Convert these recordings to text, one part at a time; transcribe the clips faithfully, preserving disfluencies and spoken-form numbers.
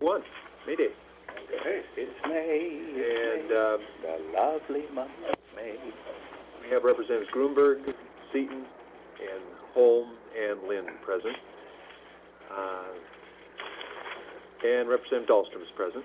one, May Day. Hey. It's May, and May, uh, the lovely month of May. We have Representatives Gruenberg, Seaton, and Holm, and Lynn present. Uh, and Representative Dahlstrom is present.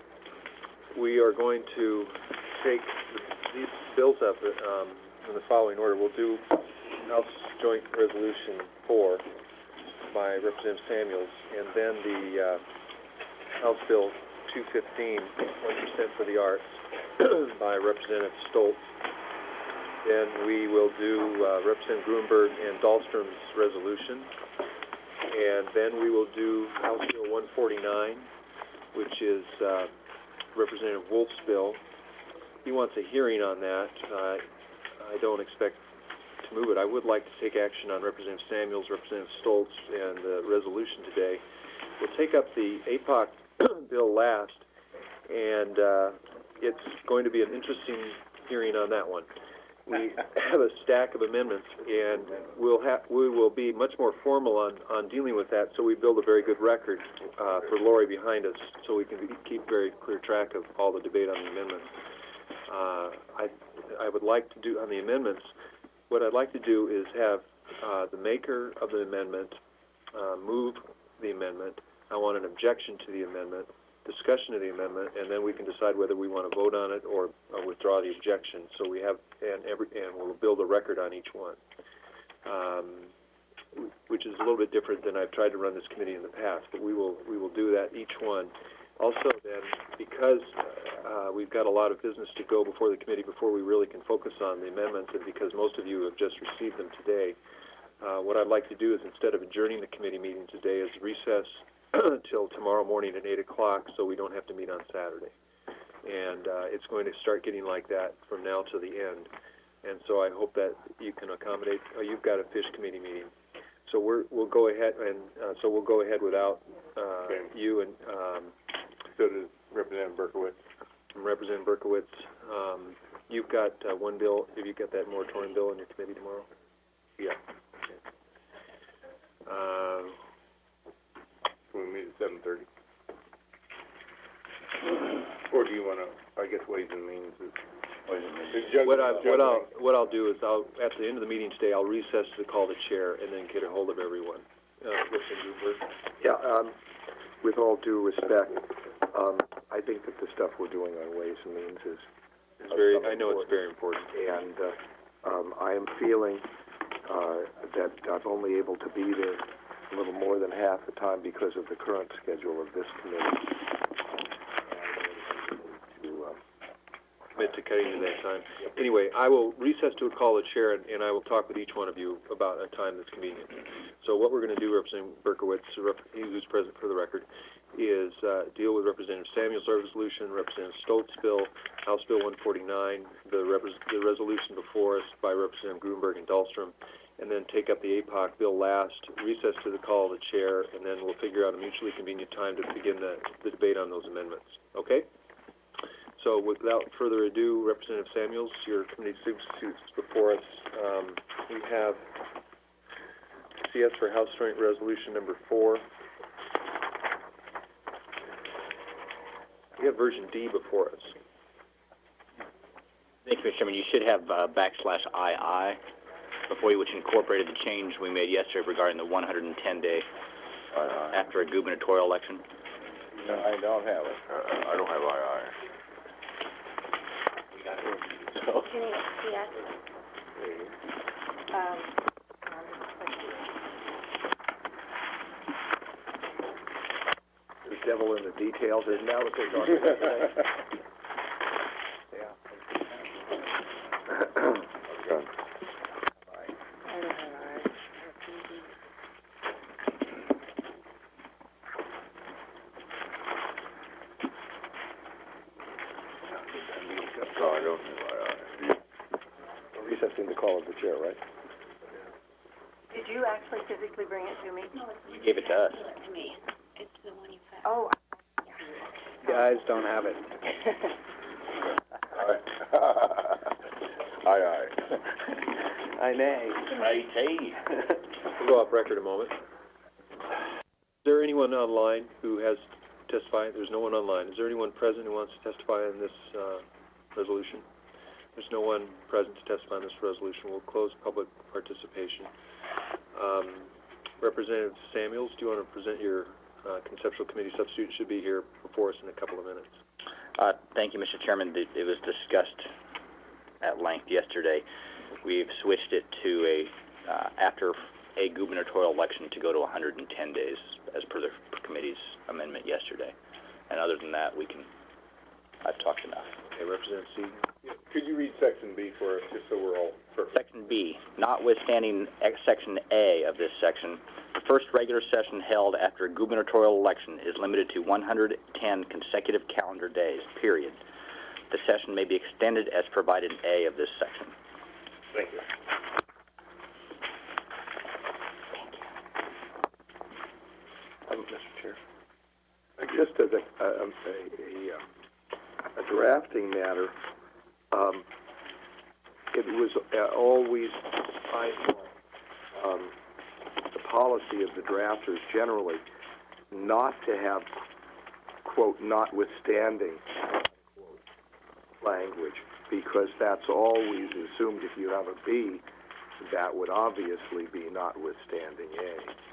We are going to take these bills up um, in the following order. We'll do House Joint Resolution four by Representative Samuels, and then the uh, House Bill two fifteen, one percent for the arts, by Representative Stoltz. Then we will do uh, Representative Gruenberg and Dahlstrom's resolution, and then we will do House Bill one forty-nine, which is uh, Representative Wolf's bill. He wants a hearing on that. Uh, I don't expect to move it. I would like to take action on Representative Samuels, Representative Stoltz, and the resolution today. We'll take up the A P O C bill last, and uh, it's going to be an interesting hearing on that one. We have a stack of amendments, and we'll have we will be much more formal on, on dealing with that, so we build a very good record uh, for Lori behind us, so we can be, keep very clear track of all the debate on the amendments. Uh, I I would like to do on the amendments. What I'd like to do is have uh, the maker of the amendment uh, move the amendment. I want an objection to the amendment, discussion of the amendment, and then we can decide whether we want to vote on it or, or withdraw the objection. So we have, and every, and we'll build a record on each one, um, which is a little bit different than I've tried to run this committee in the past. But we will we will do that each one. Also, then, because uh, we've got a lot of business to go before the committee before we really can focus on the amendments, and because most of you have just received them today, uh, what I'd like to do is, instead of adjourning the committee meeting today, is recess till tomorrow morning at eight o'clock, so we don't have to meet on Saturday. And uh, it's going to start getting like that from now to the end. And so I hope that you can accommodate. Oh, you've got a fish committee meeting, so we're, we'll go ahead and uh, so we'll go ahead without uh, okay. you and um, so does Representative Berkowitz. Representative Berkowitz, um, you've got uh, one bill. Have you got that moratorium bill in your committee tomorrow? Yeah. Okay. Uh, Can we meet at seven thirty? Or do you want to? I guess Ways and Means is. Ways and Means. What I what I'll what I'll do is I'll at the end of the meeting today I'll recess to call the chair and then get a hold of everyone. Uh, yeah. Um, with all due respect, um, I think that the stuff we're doing on Ways and Means is. It's very. I know it's very important. And uh, um, I am feeling uh, that I'm only able to be there a little more than half the time because of the current schedule of this committee. To, uh, commit to cutting to that time. Anyway, I will recess to a call the chair, and, and I will talk with each one of you about a time that's convenient. So what we're going to do, Representative Berkowitz, who's present for the record, is uh, deal with Representative Samuel's resolution, Representative Stoltz's bill, House Bill one forty-nine, the, repres the resolution before us by Representative Gruenberg and Dahlstrom, and then take up the A P O C bill last, recess to the call of the chair, and then we'll figure out a mutually convenient time to begin the, the debate on those amendments. Okay? So without further ado, Representative Samuels, your committee substitutes before us. Um, we have C S for House Joint Resolution number four. We have version D before us. Thank you, Mister Chairman. You should have uh, backslash I I before you, which incorporated the change we made yesterday regarding the one hundred ten day uh, after a gubernatorial election. No, I don't have it. Uh, I don't have I I. We got it. So. Can you see us? Um, the devil in the details. Isn't that what they're talking about today? Yeah. Okay. No, I don't have I I. Recessing the call of the chair, right? Did you actually physically bring it to me? No, it's you gave it to us. to me. It's the one you found. Oh. Guys don't have it. Aye, aye. I nay. Right, hey. We'll go off record a moment. Is there anyone online who has testify? There's no one online. Is there anyone present who wants to testify on this, uh, resolution? There's no one present to testify on this resolution. We'll close public participation. Um, Representative Samuels, do you want to present your, uh, conceptual committee substitute? Should be here before us in a couple of minutes. Uh, thank you, Mister Chairman. It, it was discussed at length yesterday. We've switched it to a, uh, after a gubernatorial election to go to one hundred ten days as per the committee's amendment yesterday. And other than that, we can, I've talked enough. Okay, Representative Seaton. Yeah, could you read section B for us, just so we're all perfect? Section B, notwithstanding X section A of this section, the first regular session held after a gubernatorial election is limited to one hundred ten consecutive calendar days, period. The session may be extended as provided in A of this section. Thank you. Um, Mister Chair. Uh, Just as a, a, a, a, uh, a drafting matter, um, it was uh, always, I thought, um, the policy of the drafters generally not to have, quote, notwithstanding, quote, language, because that's always assumed if you have a B, that would obviously be notwithstanding A.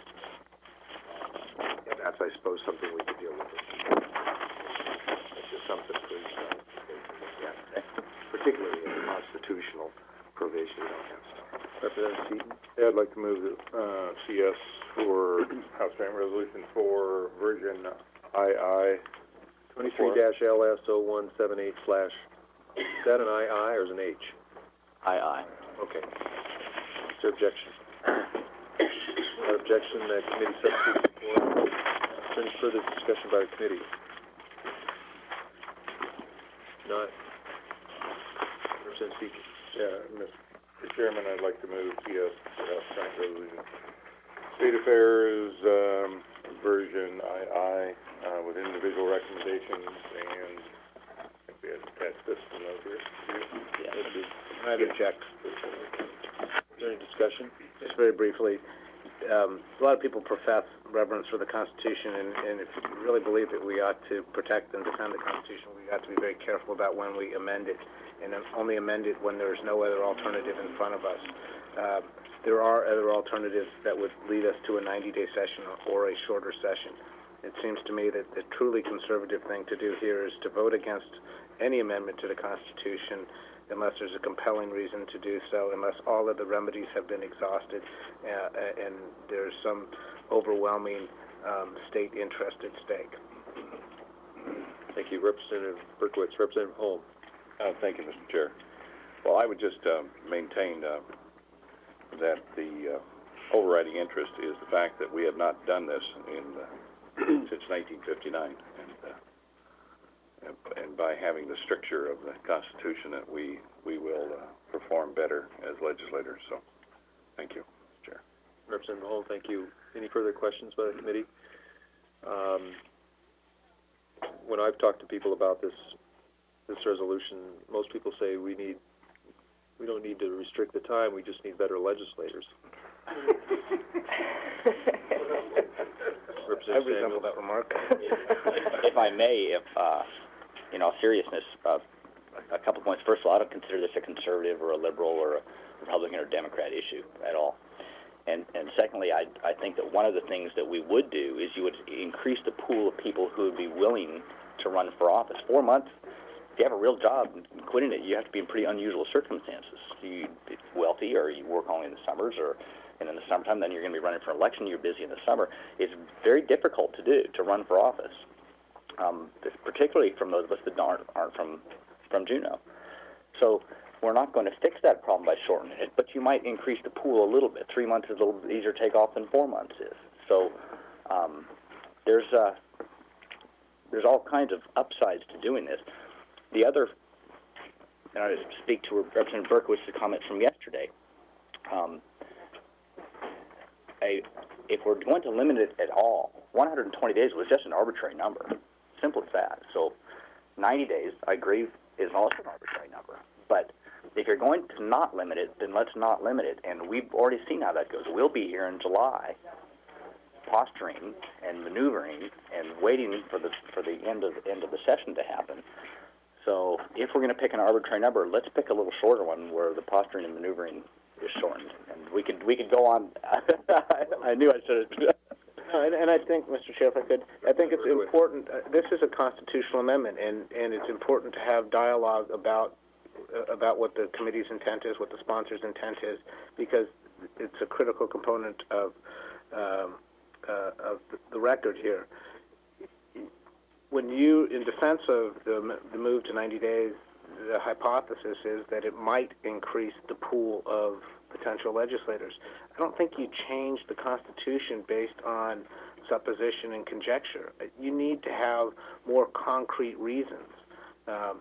And that's, I suppose, something we could deal with. It's just something for, uh, yeah, particularly in the constitutional provision, you don't have stuff. Representative Seaton. Yeah, I'd like to move the, uh, C S for House Joint Resolution for version I I. Twenty-three dash L S oh one seven eight slash, is that an I I or is it an H? Aye, aye. Okay. Is there objection? Without objection, the committee substitute report. Is there any further discussion by the committee? Not. Representative Seaton. Yeah, Mister Chairman, I'd like to move C S for House Joint Resolution. State Affairs, um, version I I, uh, with individual recommendations, and I think we had attached this to note here. Yeah. I'd object. Is there any discussion? Just very briefly, um, a lot of people profess reverence for the Constitution, and, and if you really believe that we ought to protect and defend the Constitution, we have to be very careful about when we amend it, and then only amend it when there's no other alternative in front of us. Um, there are other alternatives that would lead us to a ninety-day session or a shorter session. It seems to me that the truly conservative thing to do here is to vote against any amendment to the Constitution unless there's a compelling reason to do so, unless all of the remedies have been exhausted, uh, and there's some overwhelming um, state interest at stake. Thank you. Representative Berkowitz. Representative Holm. Uh, thank you, Mister Chair. Well, I would just uh, maintain uh, that the uh, overriding interest is the fact that we have not done this in uh, since nineteen fifty-nine, and, uh, and by having the stricture of the Constitution, that we we will uh, perform better as legislators. So, thank you, Mister Chair. Representative Holm, thank you. Any further questions by the committee? Um, when I've talked to people about this this resolution, most people say we need we don't need to restrict the time, we just need better legislators. I resemble that remark. If I may, if, uh, in all seriousness, uh, a couple points. First of all, I don't consider this a conservative or a liberal or a Republican or Democrat issue at all. And, and secondly, I, I think that one of the things that we would do is you would increase the pool of people who would be willing to run for office. Four months, if you have a real job, quitting it, you have to be in pretty unusual circumstances. You be wealthy, or you work only in the summers, or and in the summertime, then you're going to be running for election. You're busy in the summer. It's very difficult to do, to run for office, um, particularly from those of us that aren't, aren't from, from Juneau. So we're not going to fix that problem by shortening it, but you might increase the pool a little bit. Three months is a little bit easier to take off than four months is. So um, there's uh, there's all kinds of upsides to doing this. The other, and I speak to Representative Berkowitz's comment from yesterday, um, a, if we're going to limit it at all, one hundred twenty days was just an arbitrary number. Simple as that. So ninety days, I agree, is also an arbitrary number. But if you're going to not limit it, then let's not limit it. And we've already seen how that goes. We'll be here in July posturing and maneuvering and waiting for the, for the end of, end of the session to happen. So if we're gonna pick an arbitrary number, let's pick a little shorter one where the posturing and maneuvering is shortened. And we could, we could go on, I knew I should have. No, and, and I think, Mister Chair, if I could, I think it's important, uh, this is a constitutional amendment, and, and it's important to have dialogue about, uh, about what the committee's intent is, what the sponsor's intent is, because it's a critical component of, um, uh, of the, the record here. When you, in defense of the, the move to ninety days, the hypothesis is that it might increase the pool of potential legislators. I don't think you change the Constitution based on supposition and conjecture. You need to have more concrete reasons. Um,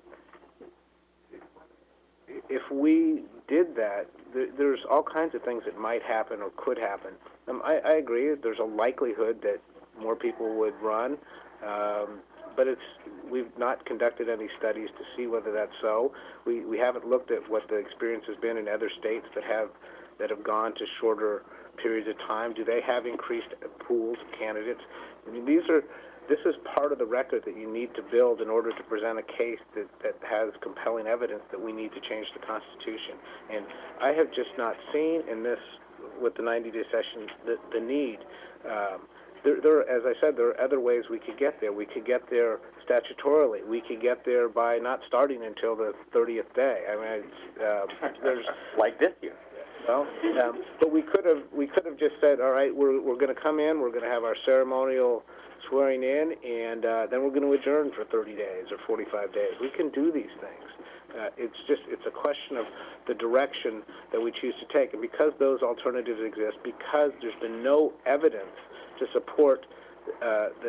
if we did that, th there's all kinds of things that might happen or could happen. Um, I, I agree, there's a likelihood that more people would run, um, but it's, we've not conducted any studies to see whether that's so. We, we haven't looked at what the experience has been in other states that have that have gone to shorter periods of time. Do they have increased pools of candidates? I mean, these are, this is part of the record that you need to build in order to present a case that, that has compelling evidence that we need to change the Constitution. And I have just not seen in this, with the ninety-day session, the, the need. Um, There, there, as I said, there are other ways we could get there. We could get there statutorily. We could get there by not starting until the thirtieth day. I mean, it's, um, there's Like this year. well, um, but we could have we could have just said, all right, we're we're going to come in, we're going to have our ceremonial swearing in, and uh, then we're going to adjourn for thirty days or forty-five days. We can do these things. Uh, it's just it's a question of the direction that we choose to take, and because those alternatives exist, because there's been no evidence to support uh, the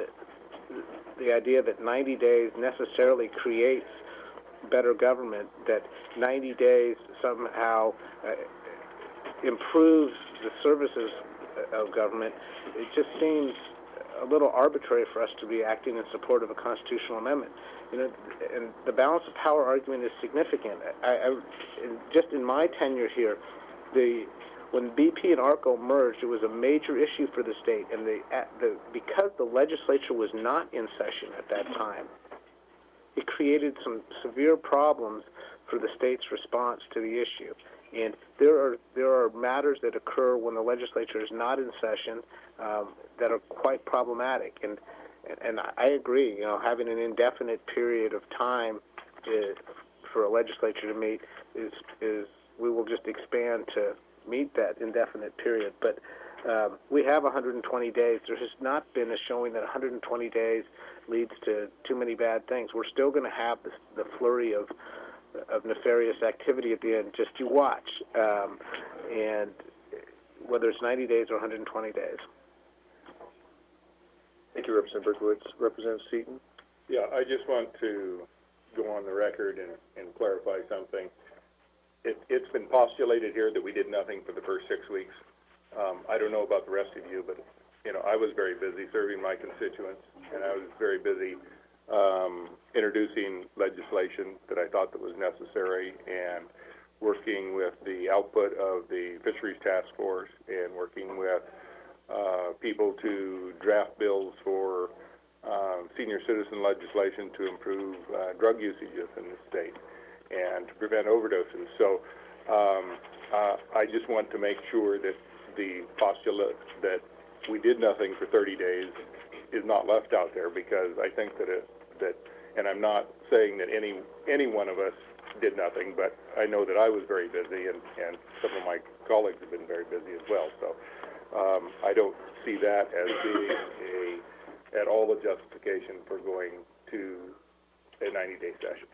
the idea that ninety days necessarily creates better government, that ninety days somehow uh, improves the services of government, it just seems a little arbitrary for us to be acting in support of a constitutional amendment. You know, and the balance of power argument is significant. I, I in, just in my tenure here, the when B P and ARCO merged, it was a major issue for the state, and the, the because the legislature was not in session at that time, it created some severe problems for the state's response to the issue. And there are there are matters that occur when the legislature is not in session um, that are quite problematic. And and I agree, you know, having an indefinite period of time is, for a legislature to meet is is we will just expand to meet that indefinite period. But um, we have one hundred twenty days. There has not been a showing that one hundred twenty days leads to too many bad things. We're still going to have this, the flurry of of nefarious activity at the end. Just you watch, um, and whether it's ninety days or one hundred twenty days. Thank you, Representative Berkowitz. Representative Seaton? Yeah, I just want to go on the record and, and clarify something. It, it's been postulated here that we did nothing for the first six weeks. Um, I don't know about the rest of you, but, you know, I was very busy serving my constituents, and I was very busy um, introducing legislation that I thought that was necessary, and working with the output of the Fisheries Task Force, and working with uh, people to draft bills for um, senior citizen legislation to improve uh, drug usages in the state and to prevent overdoses. So um, uh, I just want to make sure that the postulate that we did nothing for thirty days is not left out there, because I think that it, that, and I'm not saying that any any one of us did nothing, but I know that I was very busy, and, and some of my colleagues have been very busy as well. So um, I don't see that as being a at all a justification for going to a ninety-day session.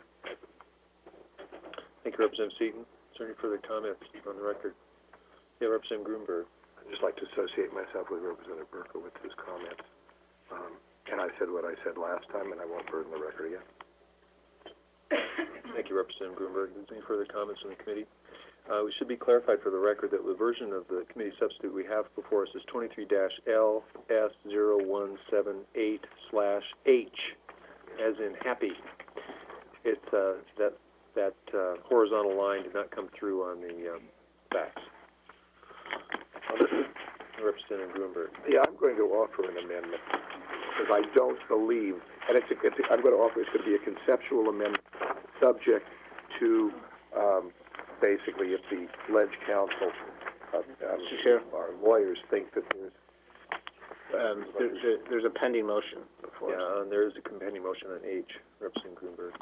Thank you, Representative Seaton. Is there any further comments on the record? Yeah, Representative Grunberg. I'd just like to associate myself with Representative Berkowitz's comments. Um, and I said what I said last time, and I won't burden the record again. Thank you, Representative Grunberg. Is there any further comments from the committee? Uh, we should be clarified for the record that the version of the committee substitute we have before us is twenty-three L S zero one seven eight slash H, as in happy. It, uh, that, that uh, horizontal line did not come through on the um, facts. Representative Grunberg. Yeah, I'm going to offer an amendment, because I don't believe, and it's, a, it's a, I'm going to offer, it's going to be a conceptual amendment, subject to, um, basically, if the Ledge Council, uh, um, Mister Chair? our lawyers think that there's, Um, there's a, there's a pending motion before us. Yeah, and there is a companion motion on H, Representative Grunberg.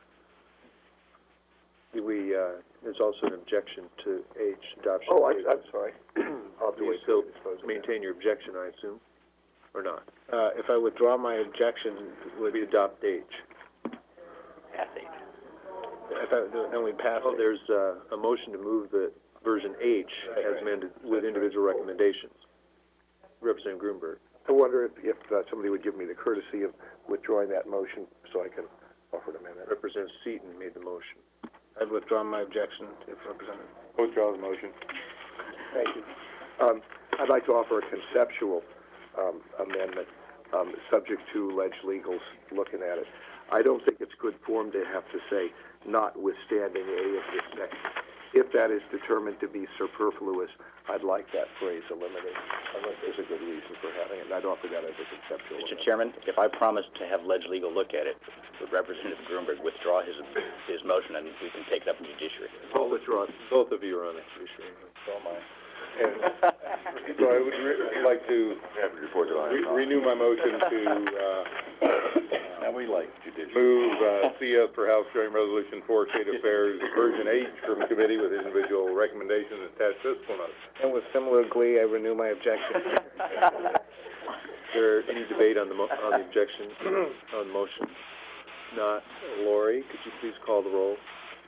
We, uh, there's also an objection to H, adoption oh, of I'm, H. I'm sorry. I'll have to You wait still till we dispose of that. maintain your objection, I assume, or not? Uh, if I withdraw my objection, would, We adopt H. Pass H. if I, then we pass Oh, it. there's, uh, a motion to move the version H Right, as right. amended with individual recommendations. Representative Grunberg. I wonder if, if uh, somebody would give me the courtesy of withdrawing that motion so I can offer an amendment. Representative Seaton made the motion. I've withdrawn my objection, if represented. Withdraw the motion. Thank you. Um, I'd like to offer a conceptual, um, amendment, um, subject to Ledge Legal's looking at it. I don't think it's good form to have to say, notwithstanding A of this section. If that is determined to be superfluous, I'd like that phrase eliminated, unless there's a good reason for having it, and I'd offer that as a conceptual Mister amendment. Chairman, if I promise to have Ledge Legal look at it, would Representative Grunberg withdraw his, his motion and we can take it up in judiciary? I'll withdraw it. Both of you are on the judiciary. So am I. And so I would re- like to re- renew my motion to, uh, Now, we like judicial. move, uh, C S for House Joint Resolution four, State Affairs, version H from committee with individual recommendations attached to this one. And with similar glee, I renew my objection. Is there any debate on the mo- on the objection, on the motion? Not. Lori, could you please call the roll?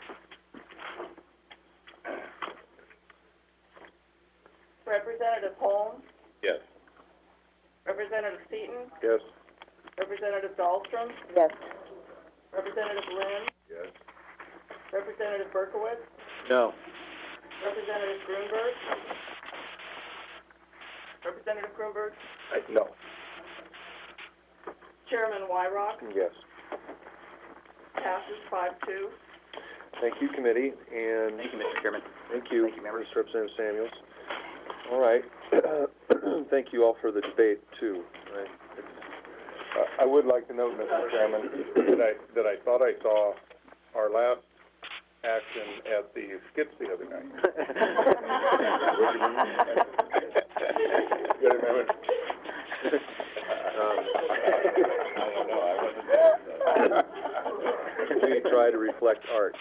Representative Holmes, Yes. Representative Seaton, Yes. Representative Dahlstrom, Yes. Representative Lynn, Yes. Representative Berkowitz, No. Representative Grunberg, Representative Grunberg, I, no. Chairman Wyrock, Yes. passes five two. Thank you, committee, and Thank you, Mister Chairman. thank you, Thank you, members. Representative Samuels. All right. Thank you all for the debate, too. Right. Uh, I would like to note, Mister Chairman, that I, that I thought I saw our last action at the skits the other night. Good amendment. Um, I don't know, I wasn't. we try to reflect art.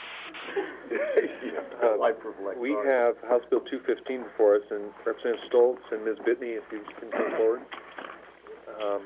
Um, Life reflects We art. have House Bill two fifteen before us, and Representative Stoltz and Miz Bitney, if you can come forward. Um,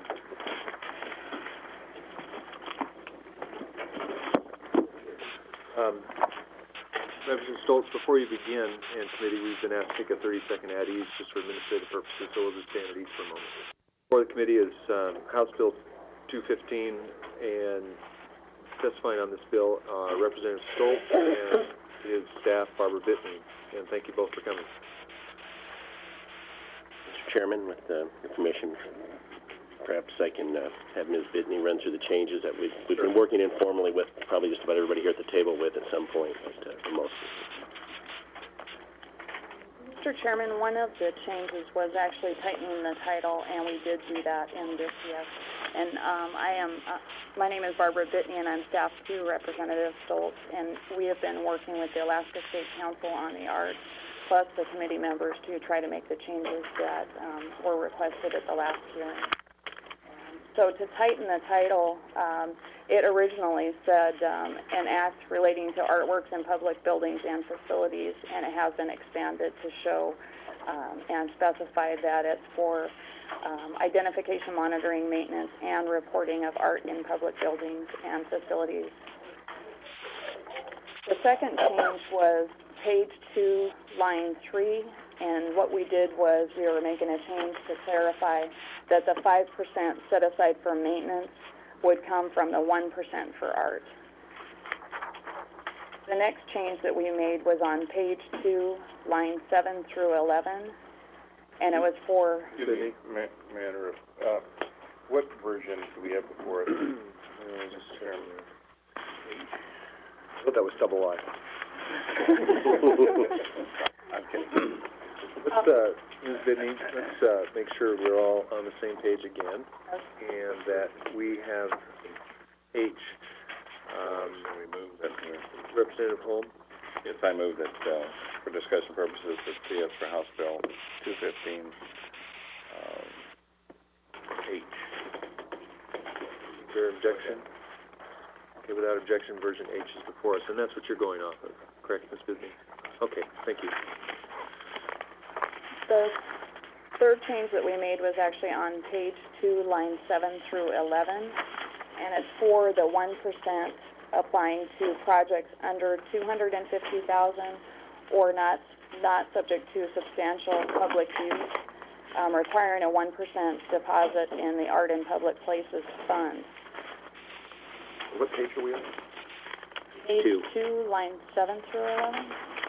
um, Representative Stoltz, before you begin, and committee, we've been asked to take a thirty-second at ease just for administrative purposes, so we'll just stand at ease for a moment. Before the committee is um, House Bill two fifteen, and testifying on this bill, uh, Representative Stoltz and his staff, Barbara Bitney, and thank you both for coming. Mister Chairman, with uh, information, perhaps I can uh, have Miz Bitney run through the changes that we've, we've been working informally with, probably just about everybody here at the table with at some point, but uh, for most of us. Mister Chairman, one of the changes was actually tightening the title, and we did do that in this, yes. And um, I am, uh, my name is Barbara Bitney, and I'm staff to Representative Stoltz, and we have been working with the Alaska State Council on the arts, plus the committee members to try to make the changes that um, were requested at the last hearing. So to tighten the title, um, it originally said um, an act relating to artworks in public buildings and facilities, and it has been expanded to show um, and specify that it's for um, identification, monitoring, maintenance, and reporting of art in public buildings and facilities. The second change was page two, line three, and what we did was we were making a change to clarify that the five percent set aside for maintenance would come from the one percent for art. The next change that we made was on page two, line seven through eleven, and it was for, Excuse me, ma- manner of, uh, what version do we have before us? Mister Chairman? I thought that was double I. Let's, uh, Miz Bidney, let's, uh, make sure we're all on the same page again, and that we have H, um, We move that, uh, Representative Holm. yes, I move that, uh, for discussion purposes, that C S for House Bill two fifteen, um, H. Is there objection? Okay, without objection, version H is before us, and that's what you're going off of, correct, Miz Bidney? Okay, thank you. The third change that we made was actually on page two, line seven through eleven, and it's for the one percent applying to projects under two hundred and fifty thousand or not, not subject to substantial public use, um, requiring a one percent deposit in the Art in Public Places Fund. What page are we on? Page Two. two, line seven through eleven.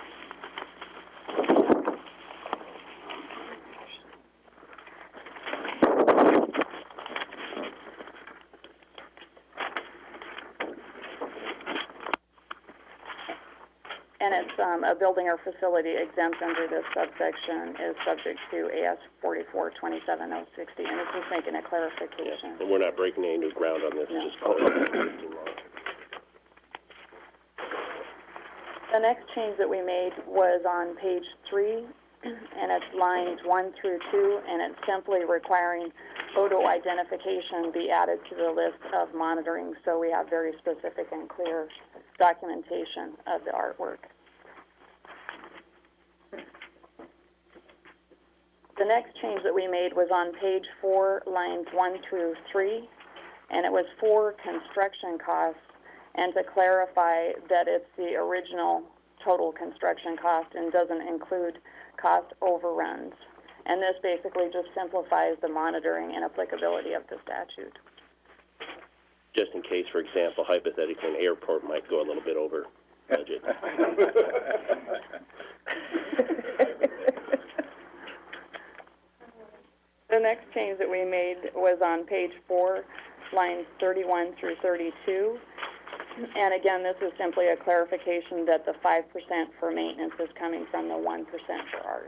And it's, um, a building or facility exempt under this subsection is subject to A S forty-four twenty-seven oh sixty, and it's just making a clarification. And we're not breaking any new ground on this, No. just clarifying existing law. The next change that we made was on page three, and it's lines one through two, and it's simply requiring photo identification be added to the list of monitoring, so we have very specific and clear documentation of the artwork. The next change that we made was on page four, lines one through three, and it was for construction costs, and to clarify that it's the original total construction cost and doesn't include cost overruns. And this basically just simplifies the monitoring and applicability of the statute. Just in case, for example, hypothetically, an airport might go a little bit over budget. The next change that we made was on page four, lines thirty-one through thirty-two. And again, this is simply a clarification that the five percent for maintenance is coming from the one percent for art.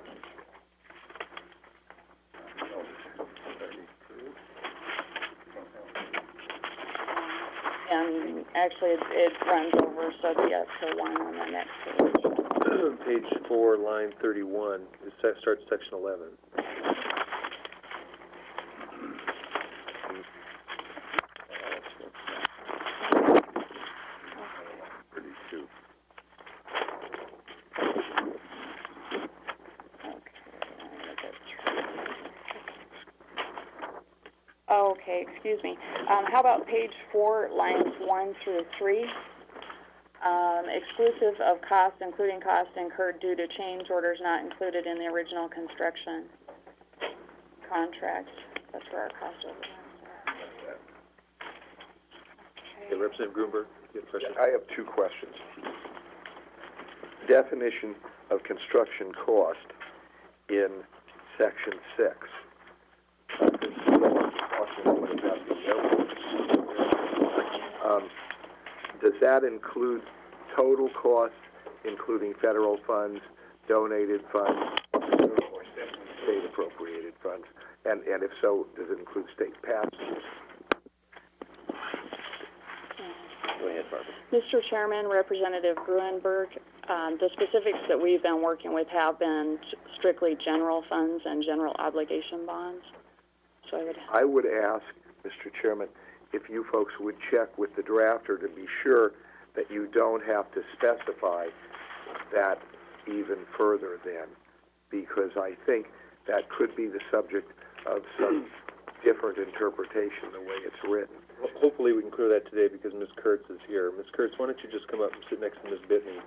And actually, it, it runs over, so the extra one on the next page. Page four, line thirty-one, it se- starts section eleven. thirty-two. Okay, excuse me. Um, how about page four, lines one through three? Um, exclusive of costs, including costs incurred due to change orders not included in the original construction contract. That's where our cost overruns are. Okay, Representative Grunberg, you have a question? I have two questions. Definition of construction cost in section six. Um, does that include total costs, including federal funds, donated funds, or state appropriated funds? And, and if so, does it include state pass-throughs? Go ahead, Barbara. Mister Chairman, Representative Gruenberg, um, the specifics that we've been working with have been strictly general funds and general obligation bonds. So I would. I would ask, Mister Chairman, if you folks would check with the drafter to be sure that you don't have to specify that even further then, because I think that could be the subject of some different interpretation the way it's written. Well, hopefully we can clear that today because Miz Kurtz is here. Miz Kurtz, why don't you just come up and sit next to Miz Bidney?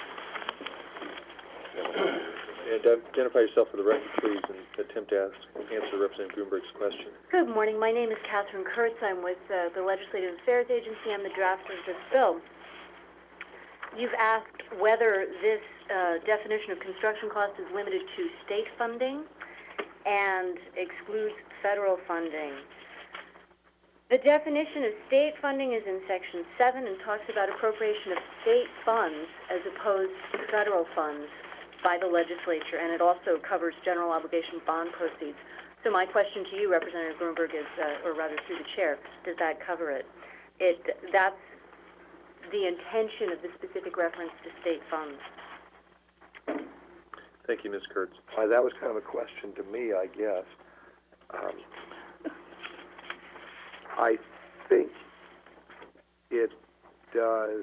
And identify yourself for the record, please, and attempt to ask, answer Representative Grunberg's question. Good morning. My name is Catherine Kurtz. I'm with uh, the Legislative Affairs Agency. I'm the drafter of this bill. You've asked whether this uh, definition of construction cost is limited to state funding and excludes federal funding. The definition of state funding is in section seven and talks about appropriation of state funds as opposed to federal funds by the legislature, and it also covers general obligation bond proceeds. So my question to you, Representative Grunberg, is, uh, or rather through the chair, does that cover it? It, that's the intention of the specific reference to state funds. Thank you, Miz Kurtz. Uh, that was kind of a question to me, I guess. Um, I think it does.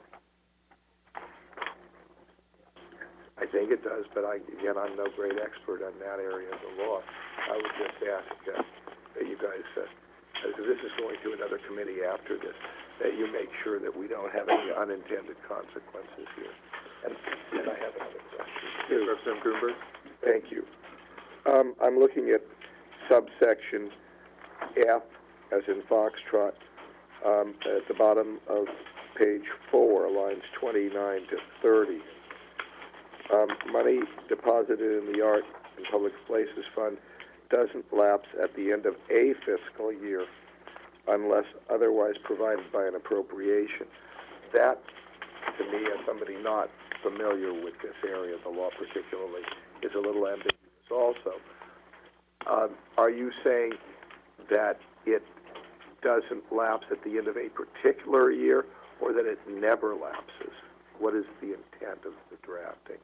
I think it does, but I, again, I'm no great expert on that area of the law. I would just ask uh, that you guys, uh, because this is going to another committee after this, that you make sure that we don't have any unintended consequences here. And, and I have another question. Yes, Representative Grunberg. Thank you. Um, I'm looking at subsection F, as in Foxtrot, um, at the bottom of page four, lines twenty-nine to thirty. Um, money deposited in the Art and Public Places Fund doesn't lapse at the end of a fiscal year unless otherwise provided by an appropriation. That, to me, as somebody not familiar with this area of the law particularly, is a little ambiguous also. Um, are you saying that it doesn't lapse at the end of a particular year, or that it never lapses? What is the intent of the drafting?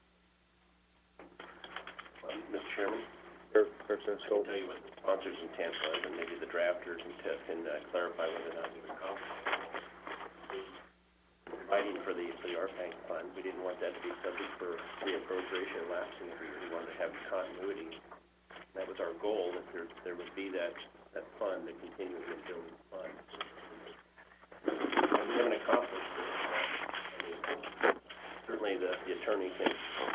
Um, Mister Chairman, Representative I'll Stoll. tell you what the sponsor's intent was, and maybe the drafter can, t- can uh, clarify whether or not he was comfortable. Providing for the, for the art bank fund, we didn't want that to be subject for reappropriation lapsing every year. We wanted to have continuity. That was our goal, that there, there would be that, that fund, the continuing and building fund. And we haven't accomplished this. I mean, certainly the, the attorney can.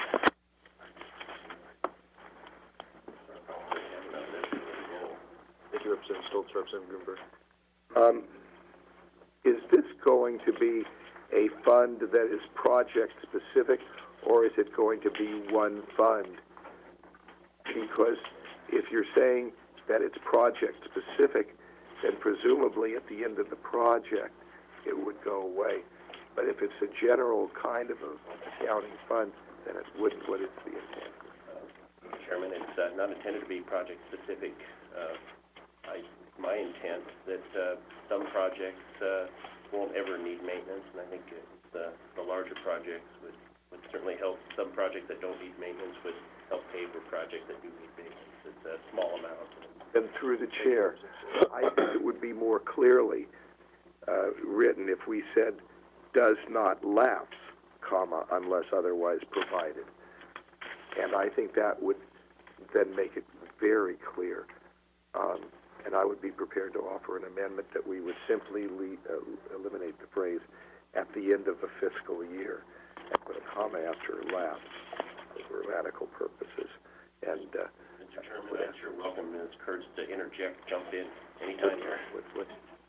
Thank you, Representative Stoltz. Representative Grunberg. Um, is this going to be a fund that is project-specific, or is it going to be one fund? Because if you're saying that it's project-specific, then presumably at the end of the project, it would go away. But if it's a general kind of a accounting fund, then it wouldn't. What is the intent? Uh, Chairman, it's uh, not intended to be project-specific. Uh, I, my intent that uh, some projects uh, won't ever need maintenance, and I think it's, uh, the larger projects would, would certainly help. Some projects that don't need maintenance would help pay for projects that do need maintenance. It's a small amount. And through the chair, I think it would be more clearly uh, written if we said does not lapse, comma, unless otherwise provided. And I think that would then make it very clear. Um, and I would be prepared to offer an amendment that we would simply le- uh, eliminate the phrase at the end of a fiscal year and put a comma after lapse for grammatical purposes. And uh, Mister Chairman, I'd sure welcome Miz Kurtz to interject, jump in anytime here. What, what,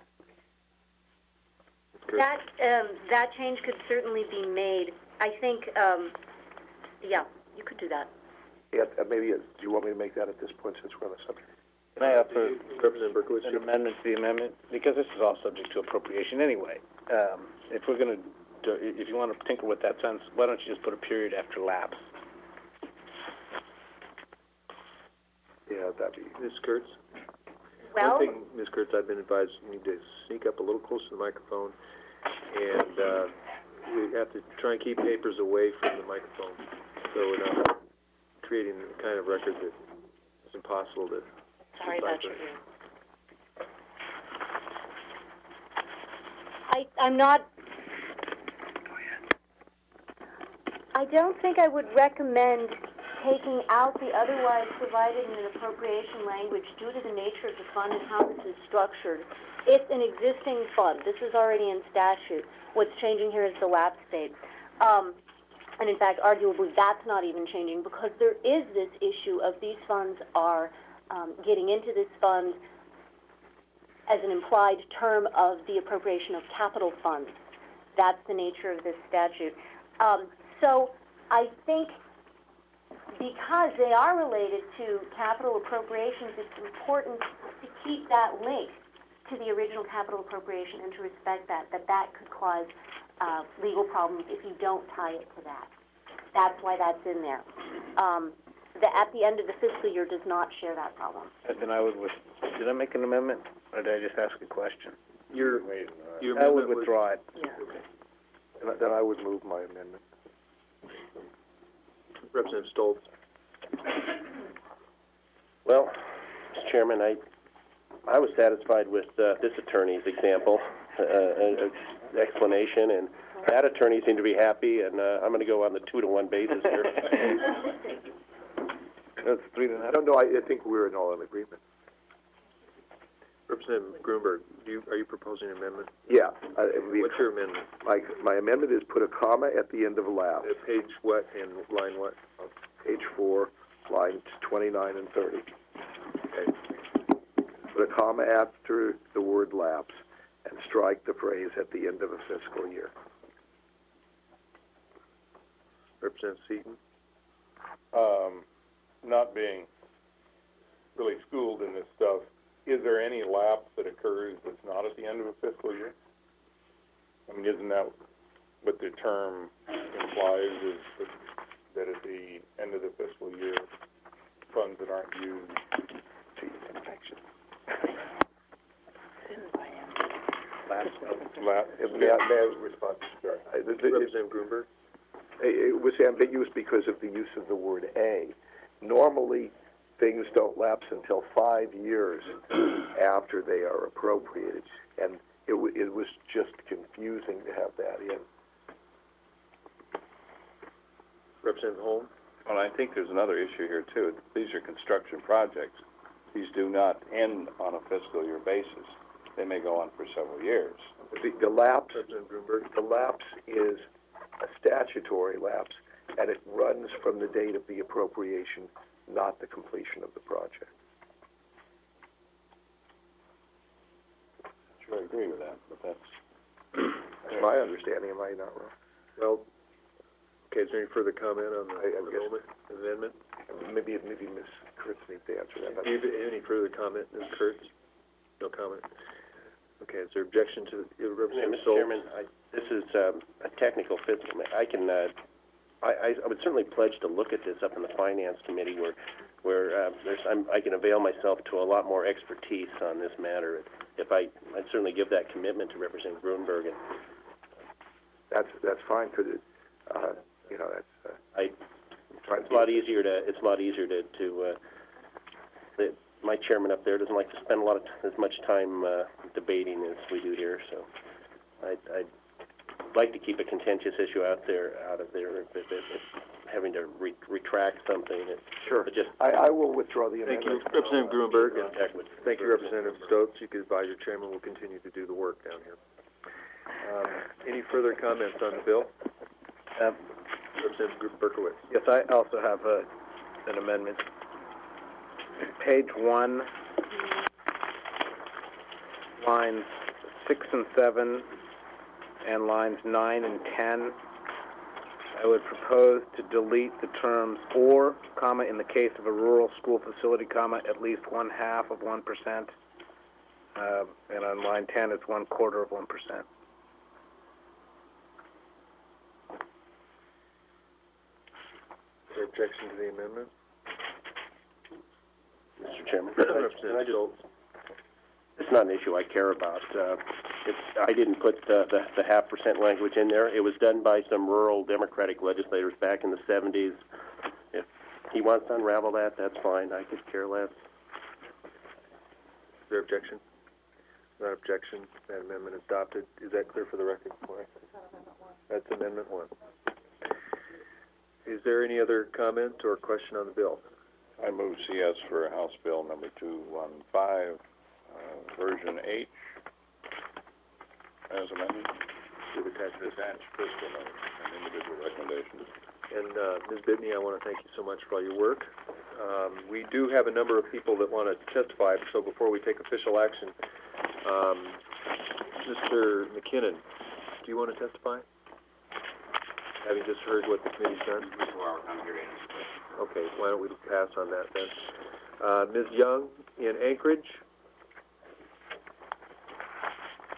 That, um, that change could certainly be made. I think, um, yeah, you could do that. yeah, uh, maybe, uh, do you want me to make that at this point since we're on the subject? Can I offer Representative Berkowitz. an amendment to the amendment? Because this is all subject to appropriation anyway. Um, if we're gonna, do, if you wanna tinker with that sentence, why don't you just put a period after lapse? Yeah, that'd be, Miz Kurtz. Well, One thing, Miz Kurtz, I've been advised you need to sneak up a little closer to the microphone, and uh, we have to try and keep papers away from the microphone, so we're not creating the kind of record that is impossible to sorry about your decipher. ear. I, I'm not... I don't think I would recommend taking out the otherwise provided in an appropriation language due to the nature of the fund and how this is structured. It's an existing fund. This is already in statute. What's changing here is the lapse date. Um, and in fact, arguably, that's not even changing because there is this issue of these funds are um, getting into this fund as an implied term of the appropriation of capital funds. That's the nature of this statute. Um, so I think because they are related to capital appropriations, it's important to keep that link to the original capital appropriation and to respect that, that that could cause uh, legal problems if you don't tie it to that. That's why that's in there. Um, the, at the end of the fiscal year does not share that problem. Then I would, with- did I make an amendment, or did I just ask a question? Your, Wait, uh, your I would amendment was... withdraw it. Yeah. Then I- then I would move my amendment. Representative Stoltz. Well, Mister Chairman, I, I was satisfied with, uh, this attorney's example, uh, uh, explanation, and that attorney seemed to be happy, and, uh, I'm gonna go on the two-to-one basis here. That's three to I don't know, I, I think we're in all in agreement. Representative Grunberg, do you, are you proposing an amendment? Yeah, I, it would be, What's your amendment? my, my amendment is put a comma at the end of labs, Uh, page what and line what? page four, lines twenty-nine and thirty. Okay. Put a comma after the word lapse and strike the phrase at the end of a fiscal year. Representative Seaton. um, not being really schooled in this stuff, is there any lapse that occurs that's not at the end of a fiscal year? I mean, isn't that what the term implies, is that, that at the end of the fiscal year, funds that aren't used? Last, Lapse, May I, may I respond? Sure. I- the- the- Representative Grunberg. It was ambiguous because of the use of the word "a." Normally, things don't lapse until five years after they are appropriated, and it, w- it was just confusing to have that in. Representative Holm. Well, I think there's another issue here, too. These are construction projects. These do not end on a fiscal year basis. They may go on for several years. The, the lapse, Representative Grunberg. the lapse is a statutory lapse, and it runs from the date of the appropriation, not the completion of the project. Sure, I agree with that, but that's... That's my understanding, am I not wrong? Well, okay, is there any further comment on the I- I guess- amendment? amendment? Maybe, maybe Miz Kurtz needs to answer that. Do you have any further comment, Miz Kurtz? No comment? Okay, is there objection to, uh, Yeah, Representative Mister Stoltz? Chairman, I, this is, um, a technical fiscal, ma- I can, uh, I, I, I would certainly pledge to look at this up in the Finance Committee where, where, uh, there's, I'm, I can avail myself to a lot more expertise on this matter. If I, I'd certainly give that commitment to Representative Grunberg, and That's, that's fine, because it, uh, you know, that's, uh, I, trying it's a lot easier to, it's a lot easier to, to, uh, the, my chairman up there doesn't like to spend a lot of, t- as much time, uh, debating as we do here, so I'd, I'd like to keep a contentious issue out there, out of there, if, if, if having to re- retract something, it, Sure. but just I, I will withdraw the Thank amendment. you, Representative Grunberg, and contact with. thank you, Representative Stoltz. You can advise your chairman, we'll continue to do the work down here. Um, any further comments on the bill? Uh, Representative Gr- Berkowitz. yes, I also have a, an amendment. Page one, lines six and seven, and lines nine and ten, I would propose to delete the terms "or," comma, in the case of a rural school facility, comma, at least one half of one percent. Uh, and on line ten, it's one quarter of one percent. Is there objection to the amendment? Mister Chairman, can I Representative just, Stoltz. it's not an issue I care about, uh, it's, I didn't put, uh, the, the half percent language in there, it was done by some rural Democratic legislators back in the seventies. If he wants to unravel that, that's fine, I could care less. Is there objection? Not objection, that amendment is adopted. Is that clear for the record? That's amendment one. Is there any other comment or question on the bill? I move C S for House Bill number two one five, uh, version H, as amended. With attached Attached fiscal note and individual recommendations. And, uh, Miz Bidney, I want to thank you so much for all your work. Um, we do have a number of people that want to testify, so before we take official action, um, Mister McKinnon, do you want to testify? Having just heard what the committee's done? Okay, why don't we pass on that then? Uh, Miz Young in Anchorage?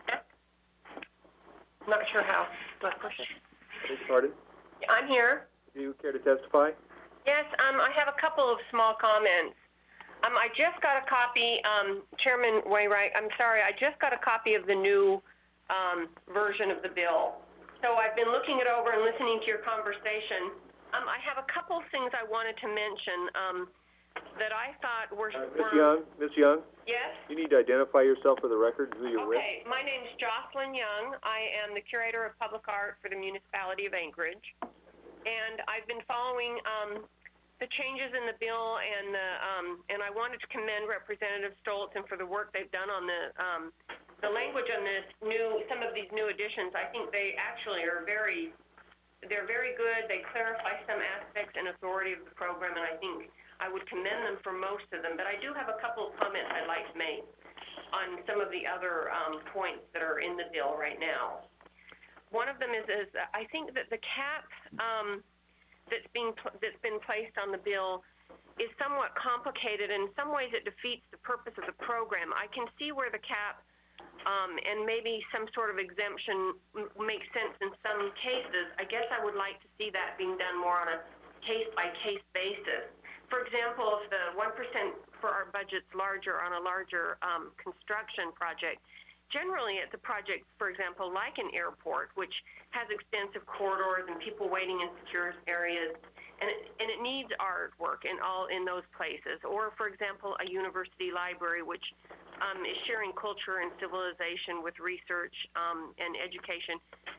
Not sure how. Do I push it? Pardon? I'm here. do you care to testify? Yes, um, I have a couple of small comments. Um, I just got a copy, um, Chairman Wainwright, I'm sorry, I just got a copy of the new, um, version of the bill. So I've been looking it over and listening to your conversation. Um, I have a couple of things I wanted to mention, um, that I thought were, Uh, were... Miz Young, Miz Young, Yes? you need to identify yourself for the record, who you're with. Okay, my name's Jocelyn Young. I am the Curator of Public Art for the Municipality of Anchorage. And I've been following, um, the changes in the bill and the, um, and I wanted to commend Representative Stoltz and for the work they've done on the, um, the language on this new, some of these new additions. I think they actually are very, they're very good. They clarify some aspects and authority of the program, and I think I would commend them for most of them. But I do have a couple of comments I'd like to make on some of the other, um, points that are in the bill right now. One of them is, is I think that the cap, um, that's being pl- that's been placed on the bill is somewhat complicated. In some ways, it defeats the purpose of the program. I can see where the cap um, and maybe some sort of exemption m- makes sense in some cases. I guess I would like to see that being done more on a case-by-case basis. For example, if the one percent for our budget's larger on a larger um, construction project, generally, it's a project, for example, like an airport, which has extensive corridors and people waiting in secure areas, and it, and it needs artwork in all in those places. Or, for example, a university library, which um, is sharing culture and civilization with research um, and education.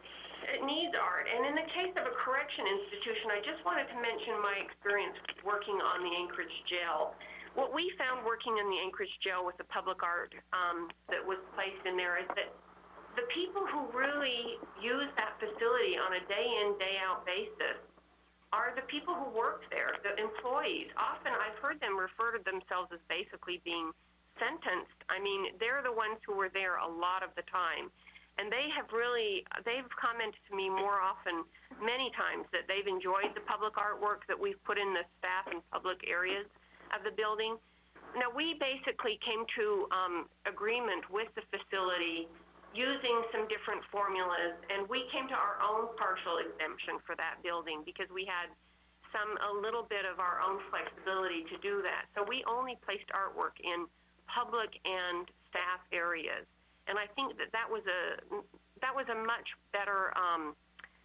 It needs art. And in the case of a correction institution, I just wanted to mention my experience working on the Anchorage jail. What we found working in the Anchorage jail with the public art um, that was placed in there is that the people who really use that facility on a day-in, day-out basis are the people who work there, the employees. Often I've heard them refer to themselves as basically being sentenced. I mean, they're the ones who were there a lot of the time. And they have really, they've commented to me more often, many times, that they've enjoyed the public artwork that we've put in the staff and public areas of the building. Now, we basically came to um, agreement with the facility using some different formulas, and we came to our own partial exemption for that building because we had some, a little bit of our own flexibility to do that. So we only placed artwork in public and staff areas. And I think that that was a, that was a much better um,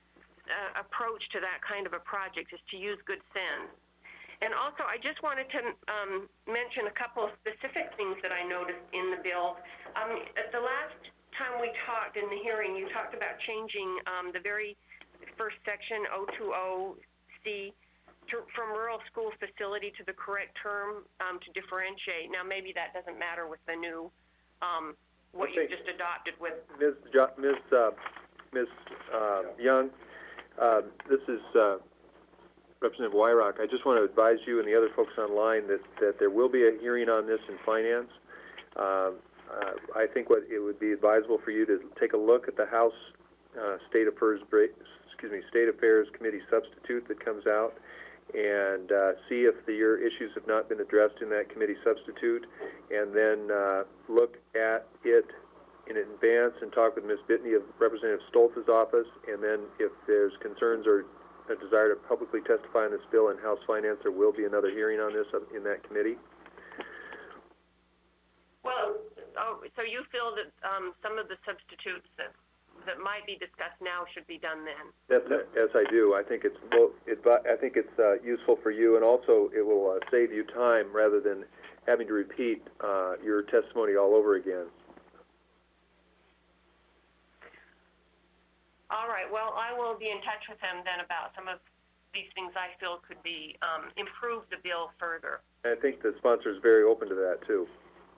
uh, approach to that kind of a project, is to use good sense. And also, I just wanted to um, mention a couple of specific things that I noticed in the bill. Um, at the last time we talked in the hearing, you talked about changing um, the very first section, oh two oh C, to, from rural school facility to the correct term um, to differentiate. Now, maybe that doesn't matter with the new, um, what you just adopted with. Miz Jo- Miz Uh, Miz Uh, Young, uh, this is uh, Representative Wyrock. I just want to advise you and the other folks online that, that there will be a hearing on this in finance. Uh, uh, I think what it would be advisable for you to take a look at the House uh, State Affairs, excuse me, State Affairs Committee substitute that comes out, and uh, see if the, your issues have not been addressed in that committee substitute, and then uh, look at it in advance and talk with Miz Bitney of Representative Stoltz's office, and then if there's concerns or a desire to publicly testify on this bill in House Finance, there will be another hearing on this in that committee. Well, oh, so you feel that um, some of the substitutes that that might be discussed now should be done then? That's yes, I do. I think it's well, it, I think it's uh, useful for you, and also it will uh, save you time rather than having to repeat uh, your testimony all over again. All right, well, I will be in touch with him then about some of these things I feel could be, um, improve the bill further. And I think the sponsor is very open to that, too.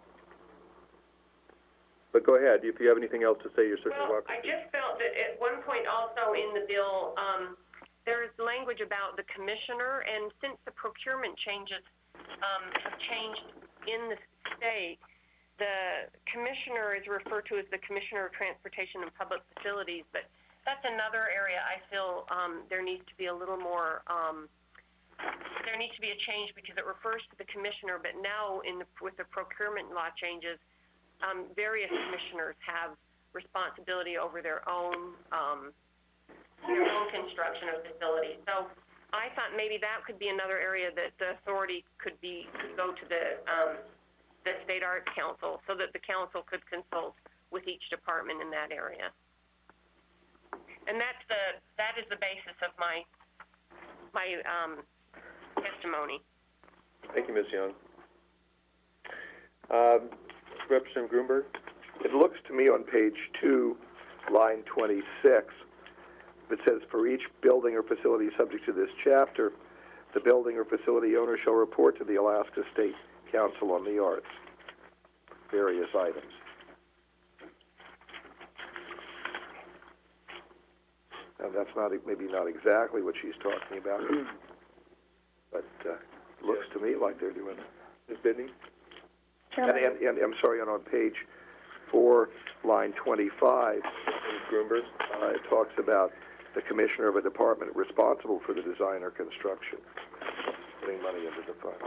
But go ahead, if you have anything else to say, you're certainly Well, welcome. I just felt that at one point also in the bill, um, there's language about the commissioner, and since the procurement changes, um, have changed in the state, the commissioner is referred to as the Commissioner of Transportation and Public Facilities, but that's another area I feel um, there needs to be a little more, um, there needs to be a change because it refers to the commissioner, but now in the, with the procurement law changes, um, various commissioners have responsibility over their own, um, their own construction of facilities. So I thought maybe that could be another area that the authority could be, could go to the, um, the State Arts Council, so that the council could consult with each department in that area. And that's the, that is the basis of my, my, um, testimony. Thank you, Miz Young. Um, Representative Grunberg? It looks to me on page two, line twenty-six, it says, for each building or facility subject to this chapter, the building or facility owner shall report to the Alaska State Council on the Arts, various items. Now, that's not, maybe not exactly what she's talking about, but, uh, looks to me like they're doing it. Miz Bidney? And, and, and, I'm sorry, and on page four, line twenty-five, Miz Grunberg? uh, it talks about the commissioner of a department responsible for the design or construction, putting money into the fund.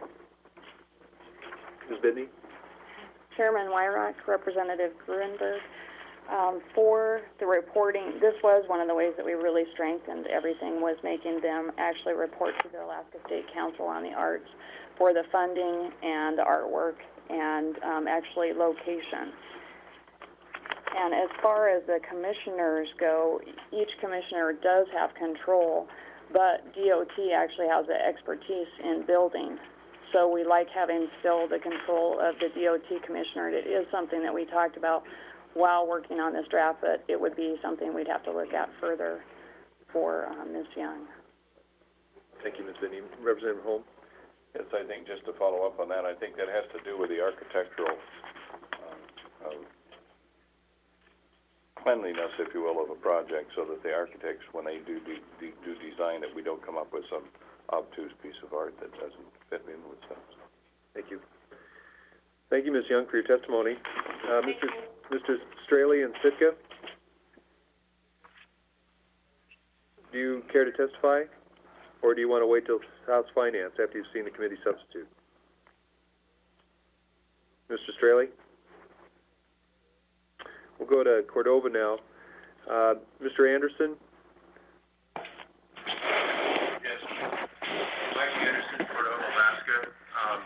Miz Bidney? Chairman Wyrock, Representative Grunberg. Um, for the reporting, this was one of the ways that we really strengthened everything, was making them actually report to the Alaska State Council on the Arts for the funding and the artwork and um, actually location. And as far as the commissioners go, each commissioner does have control, but D O T actually has the expertise in building. So we like having still the control of the D O T commissioner. It is something that we talked about while working on this draft, but it would be something we'd have to look at further for uh, Miz Young. Thank you, Miz Bidney. Representative Holm? Yes, I think, just to follow up on that, I think that has to do with the architectural um, um, cleanliness, if you will, of a project, so that the architects, when they do, do, do design it, we don't come up with some obtuse piece of art that doesn't fit in with stuff. Thank you. Thank you, Miz Young, for your testimony. Uh, Mister Mister Straley and Sitka, do you care to testify, or do you want to wait till House Finance after you've seen the committee substitute? Mister Straley? We'll go to Cordova now. Uh, Mister Anderson? Yes. Mike Anderson, Cordova, Alaska. Um,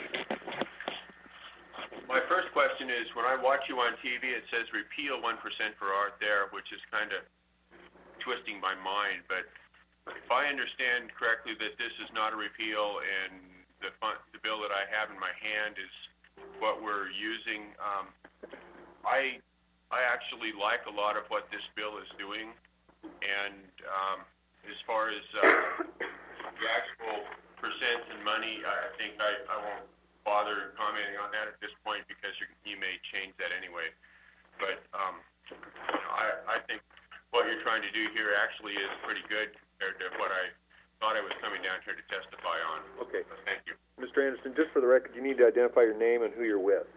my first question is, when I watch you on T V, it says repeal one percent for art there, which is kind of twisting my mind. But if I understand correctly that this is not a repeal and the fun, the bill that I have in my hand is what we're using, um, I I actually like a lot of what this bill is doing. And um, as far as uh, the actual percents and money, I think I, I won't bother commenting on that at this point because you, you may change that anyway. But um, you know, I, I think what you're trying to do here actually is pretty good compared to what I thought I was coming down here to testify on. Okay. So thank you. Mister Anderson, just for the record, you need to identify your name and who you're with.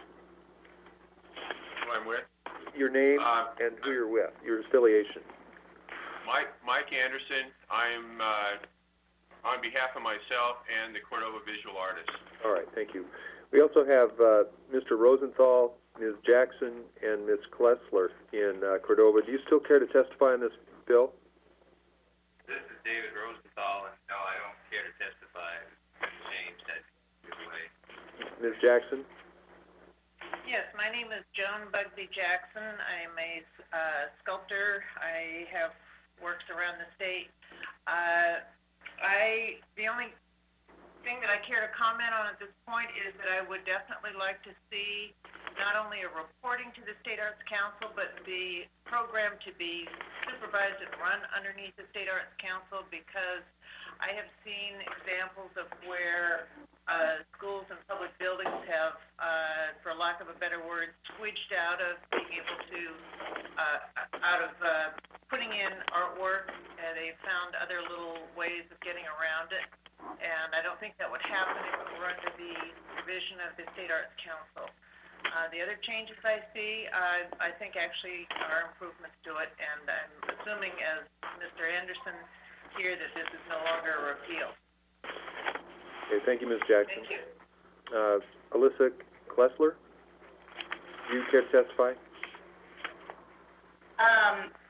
Who I'm with? Your name Uh, and who you're with, your affiliation. Mike, Mike Anderson. I'm uh, on behalf of myself and the Cordova Visual Artists. All right, thank you. We also have uh, Mister Rosenthal, Miz Jackson, and Miz Klessler in uh, Cordova. Do you still care to testify on this bill? This is David Rosenthal, and no, I don't care to testify. James, that way. Miz Jackson? Yes, my name is Joan Bugsy Jackson. I'm a uh, sculptor. I have worked around the state. Uh, I the only thing that I care to comment on at this point is that I would definitely like to see not only a reporting to the State Arts Council, but the program to be supervised and run underneath the State Arts Council, because I have seen examples of where uh, schools and public buildings have, uh, for lack of a better word, squeeged out of being able to, uh, out of uh, putting in artwork. Uh, they've found other little ways of getting around it. And I don't think that would happen if it were under the supervision of the State Arts Council. Uh, the other changes I see, uh, I think actually are improvements to it, and I'm assuming, as Mister Anderson here, that this is no longer a repeal. Okay, thank you, Miz Jackson. Thank you. Uh, Alyssa Klessler, do you care to testify? Um,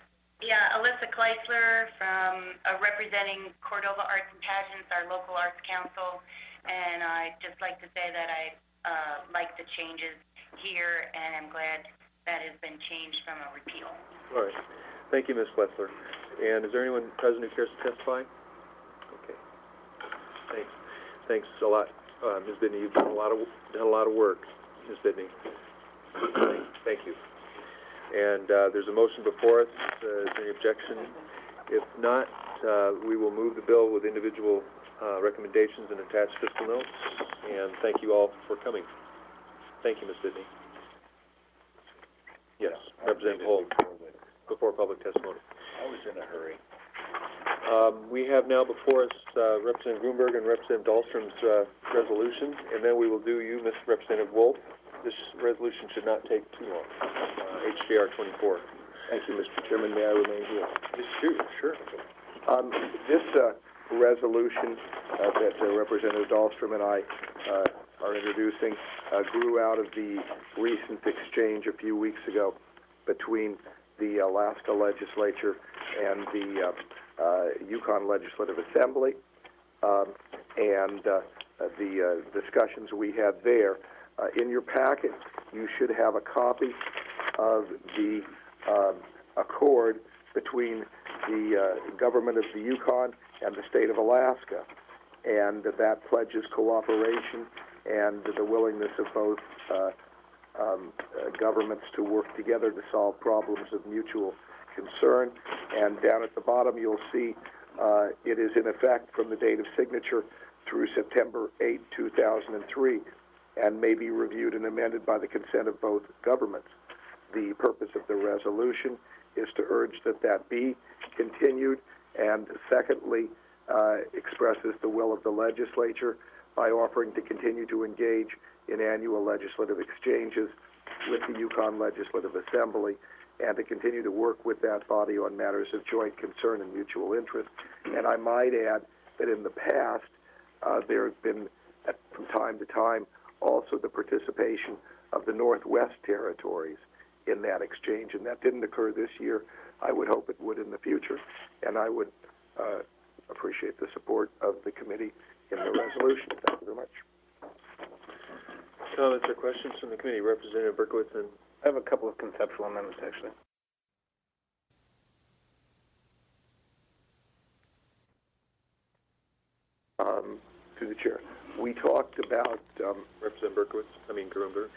uh, Alyssa Kleisler from, uh, representing Cordova Arts and Pageants, our local arts council, and I'd just like to say that I, uh, like the changes here, and I'm glad that has been changed from a repeal. All right. Thank you, Miz Klessler. And is there anyone present who cares to testify? Okay. Thanks. Thanks a lot, uh, Miz Bidney. You've done a lot of, done a lot of work, Miz Bidney. Thank you. And, uh, there's a motion before us. Uh, is there any objection? If not, uh, we will move the bill with individual, uh, recommendations and attached fiscal notes. And thank you all for coming. Thank you, Miz Bidney. Yes, Representative Holm, before public testimony. I was in a hurry. Um, we have now before us, uh, Representative Grunberg and Representative Dahlstrom's, uh, resolution, and then we will do you, Mister Representative Wolf. This resolution should not take too long. Uh, H J R twenty-four. Thank you, Mister Chairman. May I remain here? Yes, sure, sure. Um, this, uh, resolution, uh, that uh, Representative Dahlstrom and I, uh, are introducing, uh, grew out of the recent exchange a few weeks ago between the Alaska Legislature and the, uh, uh, Yukon Legislative Assembly, um, and, uh, the, uh, discussions we had there. Uh, in your packet, you should have a copy of the, uh, accord between the, uh, government of the Yukon and the state of Alaska, and that pledges cooperation and the willingness of both, uh, um, uh, governments to work together to solve problems of mutual concern. And down at the bottom, you'll see, uh, it is in effect from the date of signature through September eighth, two thousand three, and may be reviewed and amended by the consent of both governments. The purpose of the resolution is to urge that that be continued, and secondly, uh, expresses the will of the legislature by offering to continue to engage in annual legislative exchanges with the Yukon Legislative Assembly, and to continue to work with that body on matters of joint concern and mutual interest. And I might add that in the past, uh, there has been, at, from time to time, also the participation of the Northwest Territories in that exchange, and that didn't occur this year. I would hope it would in the future, and I would uh, appreciate the support of the committee in the resolution. Thank you very much. Comments or questions from the committee? Representative Berkowitz and... I have a couple of conceptual amendments, actually. Um, to the chair. We talked about, um, Representative Berkowitz, I mean Grunberg.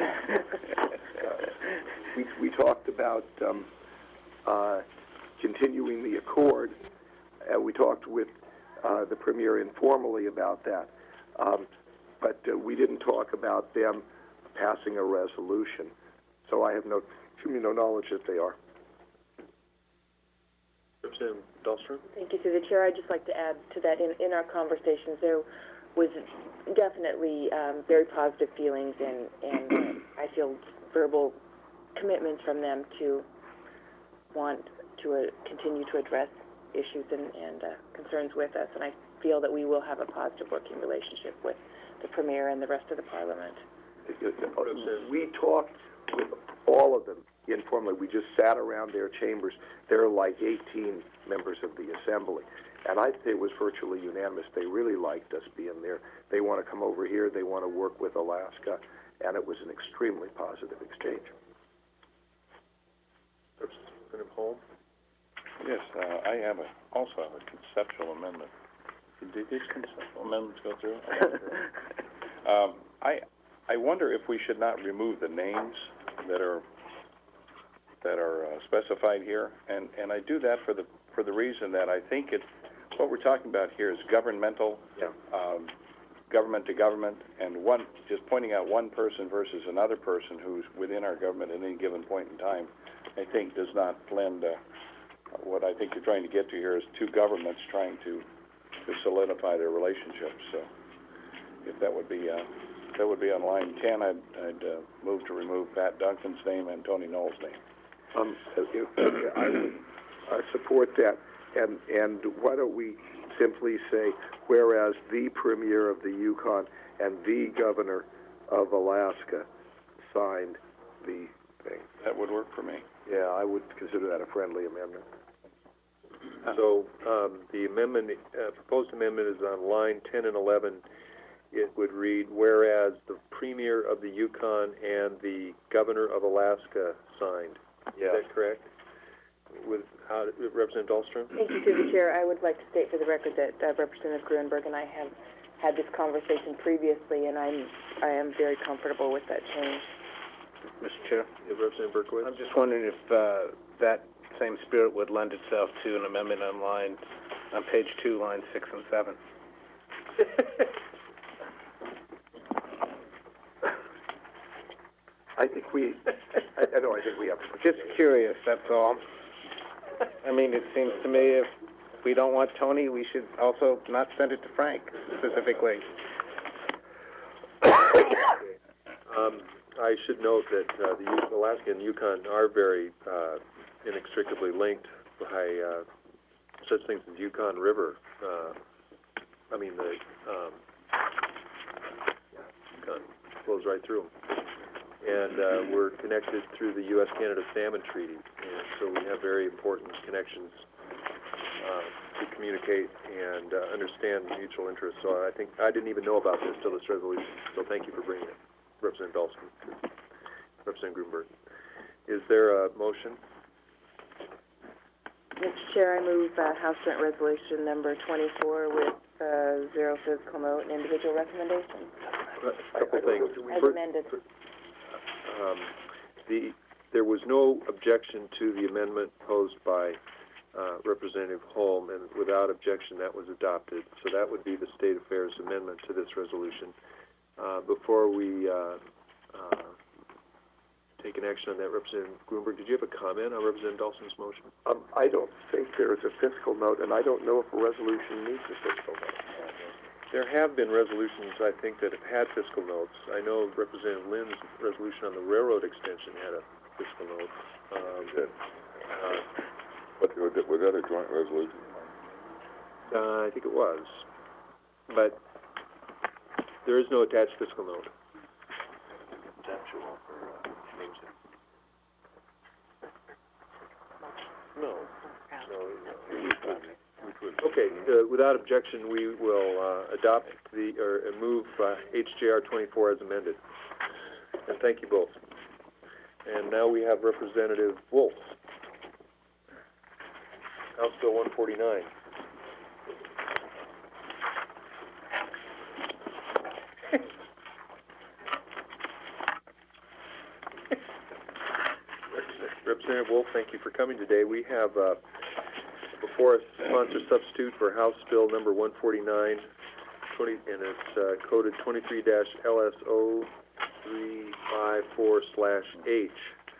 we, we talked about, um, uh, continuing the accord. Uh, we talked with, uh, the Premier informally about that. Um, but, uh, we didn't talk about them passing a resolution. So I have no, no knowledge that they are. Representative Dahlstrom? Thank you, through the chair. I'd just like to add to that, in, in our conversations, there was definitely um, very positive feelings, and, and uh, I feel verbal commitments from them to want to uh, continue to address issues and, and uh, concerns with us, and I feel that we will have a positive working relationship with the Premier and the rest of the Parliament. We talked with all of them informally. We just sat around their chambers. There are like eighteen members of the Assembly, and I'd say it was virtually unanimous. They really liked us being there. They want to come over here. They want to work with Alaska, and it was an extremely positive exchange. Representative Holm? Yes, uh, I have a, also have a conceptual amendment. Did these conceptual amendments go through? um, I, I wonder if we should not remove the names that are that are uh, specified here, and, and I do that for the for the reason that I think it what we're talking about here is governmental, yeah. um, government to government, and one just pointing out one person versus another person who's within our government at any given point in time, I think does not lend. Uh, what I think you're trying to get to here is two governments trying to to solidify their relationships. So, if that would be uh, that would be on line ten, I'd, I'd uh, move to remove Pat Duncan's name and Tony Knoll's name. Um, I would uh, support that, and and why don't we simply say, whereas the Premier of the Yukon and the Governor of Alaska signed the thing. That would work for me. Yeah, I would consider that a friendly amendment. So, um, the amendment, uh, proposed amendment is on line ten and eleven. It would read, whereas the Premier of the Yukon and the Governor of Alaska signed. Yeah. Is that correct? With, how, Representative Dahlstrom? Thank you, through the chair. I would like to state for the record that uh, Representative Grunberg and I have had this conversation previously, and I'm, I am very comfortable with that change. Mister Chair? Yeah, Representative Berkowitz? I'm just wondering if, uh, that same spirit would lend itself to an amendment on line, on page two, lines six and seven. I think we, I, I know, I think we have to. Just curious, that's all. I mean, it seems to me if we don't want Tony, we should also not send it to Frank specifically. Um, I should note that, uh, the U- Alaska and Yukon are very, uh, inextricably linked by, uh, such things as Yukon River. Uh, I mean, the, um, yeah, Yukon flows right through them. And, uh, we're connected through the U S Canada Salmon Treaty, and so we have very important connections, uh, to communicate and, uh, understand mutual interests. So I think, I didn't even know about this till this resolution, so thank you for bringing it. Representative Dahlstrom, Representative Grunberg. Is there a motion? Mister Chair, I move uh, House Joint Resolution number twenty-four with uh, zero physical note and individual recommendations. A couple things. As First, amended. um, the, there was no objection to the amendment posed by uh, Representative Holm, and without objection, that was adopted. So that would be the State Affairs Amendment to this resolution. Uh, before we uh, uh, take an action on that, Representative Grunberg, did you have a comment on Representative Dahlstrom's motion? Um, I don't think there is a fiscal note, and I don't know if a resolution needs a fiscal note. There have been resolutions, I think, that have had fiscal notes. I know Representative Lynn's resolution on the railroad extension had a fiscal note. Um, Did. uh, But was that, was that a joint resolution? uh, I think it was. But there is no attached fiscal note. Conceptual for, uh, change it. No. No, no. Okay, uh, without objection, we will, uh, adopt the, or uh, move, uh, H J R twenty-four as amended. And thank you both. And now we have Representative Wolf. House Bill one forty-nine. Representative Wolf, thank you for coming today. We have, uh, before us, sponsor substitute for House Bill number one forty-nine, twenty, and it's, uh, coded twenty-three L S O three five four slash H.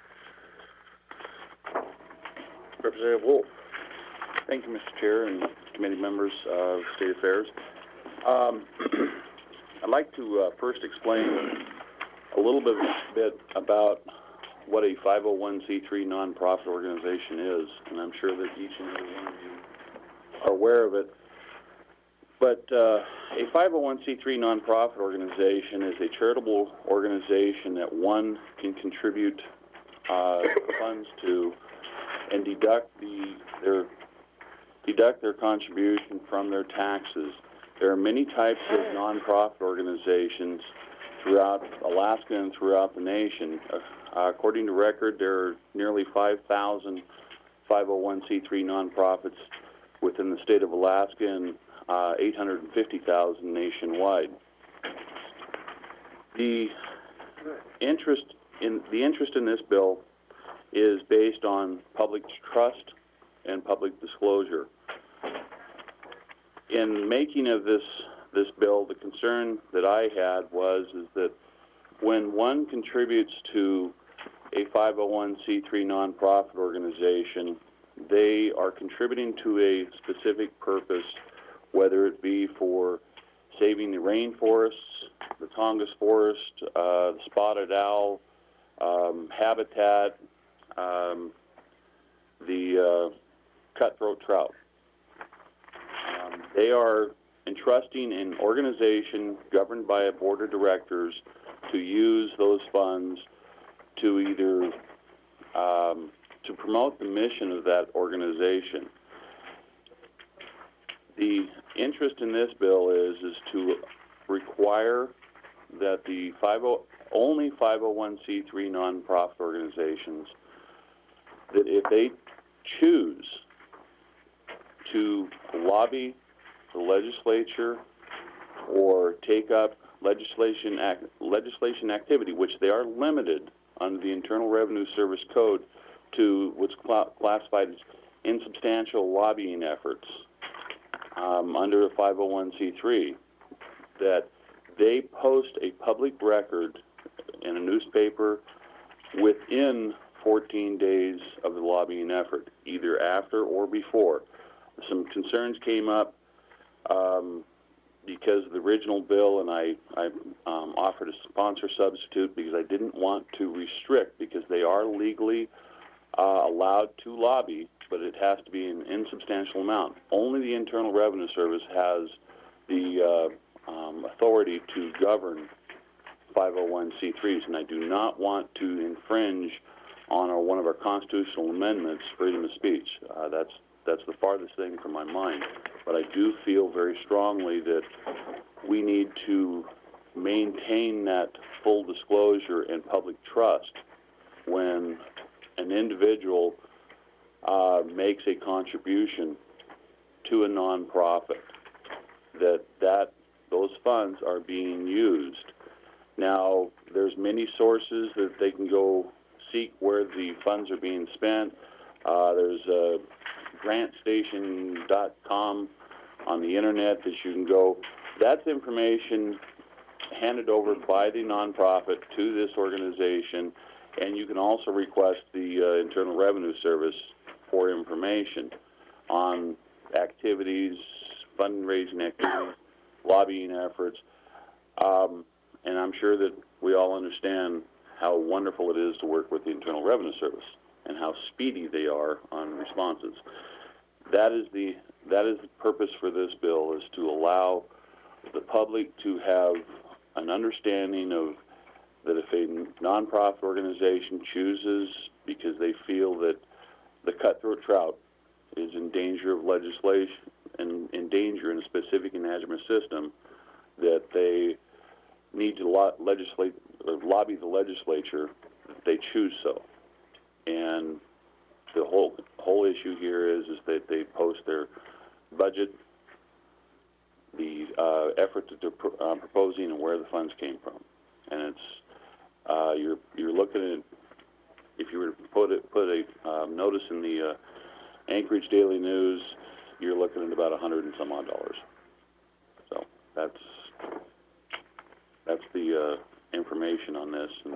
Representative Wolf. Thank you, Mister Chair and committee members of State Affairs. Um, I'd like to uh, first explain a little bit, bit about what a five oh one c three nonprofit organization is, and I'm sure that each and every one of you are aware of it. But uh, a five oh one c three nonprofit organization is a charitable organization that one can contribute uh, funds to and deduct the their deduct their contribution from their taxes. There are many types of nonprofit organizations throughout Alaska and throughout the nation. Uh, according to record, there are nearly five thousand five oh one c three nonprofits within the state of Alaska and uh, eight hundred fifty thousand nationwide. The interest in the interest in this bill is based on public trust and public disclosure. In making of this this bill, the concern that I had was is that when one contributes to a five oh one c three nonprofit organization, they are contributing to a specific purpose, whether it be for saving the rainforests, the Tongass forest, uh, the spotted owl, um, habitat, um, the uh, cutthroat trout. Um, they are entrusting an organization governed by a board of directors to use those funds to either um, to promote the mission of that organization. The interest in this bill is, is to require that the five oh, only five oh one c three nonprofit organizations, that if they choose to lobby the legislature or take up legislation act, legislation activity, which they are limited under the Internal Revenue Service Code to what's cl- classified as insubstantial lobbying efforts um, under a five oh one c three, that they post a public record in a newspaper within fourteen days of the lobbying effort, either after or before. Some concerns came up um, because of the original bill, and I, I um, offered a sponsor substitute because I didn't want to restrict, because they are legally uh, allowed to lobby, but it has to be an insubstantial amount. Only the Internal Revenue Service has the uh, um, authority to govern five oh one c threes, and I do not want to infringe on our, one of our constitutional amendments, freedom of speech. Uh, that's that's the farthest thing from my mind. But I do feel very strongly that we need to maintain that full disclosure and public trust when an individual uh, makes a contribution to a nonprofit, that that those funds are being used. Now, there's many sources that they can go seek where the funds are being spent. Uh, there's uh, grant station dot com on the internet that you can go. That's information handed over by the nonprofit to this organization, and you can also request the uh, Internal Revenue Service for information on activities, fundraising activities, lobbying efforts. Um, and I'm sure that we all understand how wonderful it is to work with the Internal Revenue Service and how speedy they are on responses. That is the that is the purpose for this bill, is to allow the public to have an understanding of that if a nonprofit organization chooses, because they feel that the cutthroat trout is in danger of legislation and in danger in a specific management system, that they need to lo- legislate or lobby the legislature if they choose so. And the whole whole issue here is is that they post their budget, the uh, effort that they're pro- uh, proposing, and where the funds came from. And it's uh, you're you're looking at, if you were to put it put a um, notice in the uh, Anchorage Daily News, you're looking at about a hundred and some odd dollars. So that's that's the uh, information on this. And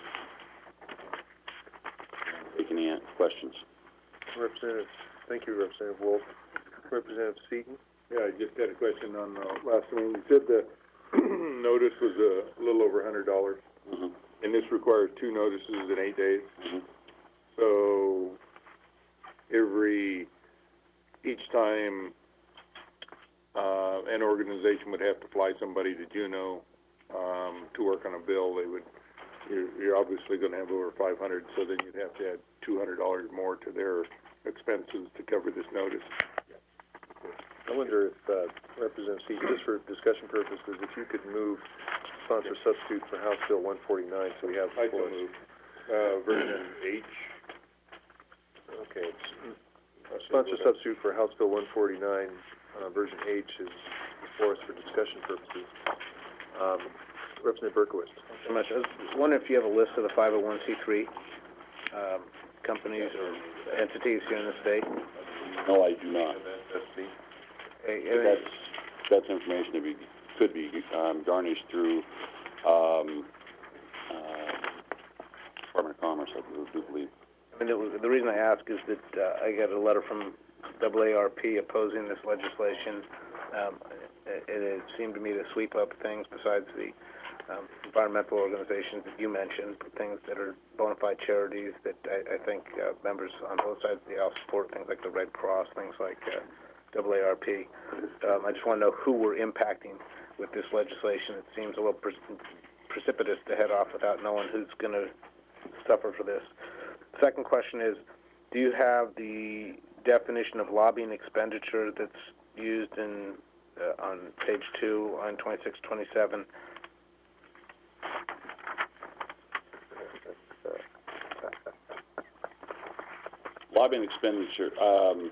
take any questions. Representative, thank you, Representative Wolf. Representative Seaton? Yeah, I just had a question on the last one. You said the notice was a little over a hundred dollars, mm-hmm. and this requires two notices in eight days. Mm-hmm. So every each time uh, an organization would have to fly somebody to Juneau um, to work on a bill, they would. You're, you're obviously going to have over five hundred, so then you'd have to add two hundred dollars more to their expenses to cover this notice. I wonder if, uh, Representative Seaton, just for discussion purposes, if you could move sponsor substitute for House Bill one forty-nine, so we have I before can us. move, uh, version H. Okay, it's, sponsor substitute for House Bill one forty-nine, uh, version H is before us for discussion purposes. Um, Representative Berkowitz. Thanks so much. I was wondering if you have a list of the five oh one c three um, companies or entities here in the state? No, I do not. Hey, But that's, that's information that we, could be um, garnished through um, uh, Department of Commerce, I do believe. I mean, it was, the reason I ask is that uh, I got a letter from A A R P opposing this legislation. Um, it, it seemed to me to sweep up things besides the um, environmental organizations that you mentioned, but things that are bona fide charities that I, I think uh, members on both sides of the aisle support, things like the Red Cross, things like uh, A A R P. Um, I just want to know who we're impacting with this legislation. It seems a little pre- precipitous to head off without knowing who's going to suffer for this. Second question is, do you have the definition of lobbying expenditure that's used in, uh, on page two, line twenty-six, twenty-seven? Lobbying expenditure, um,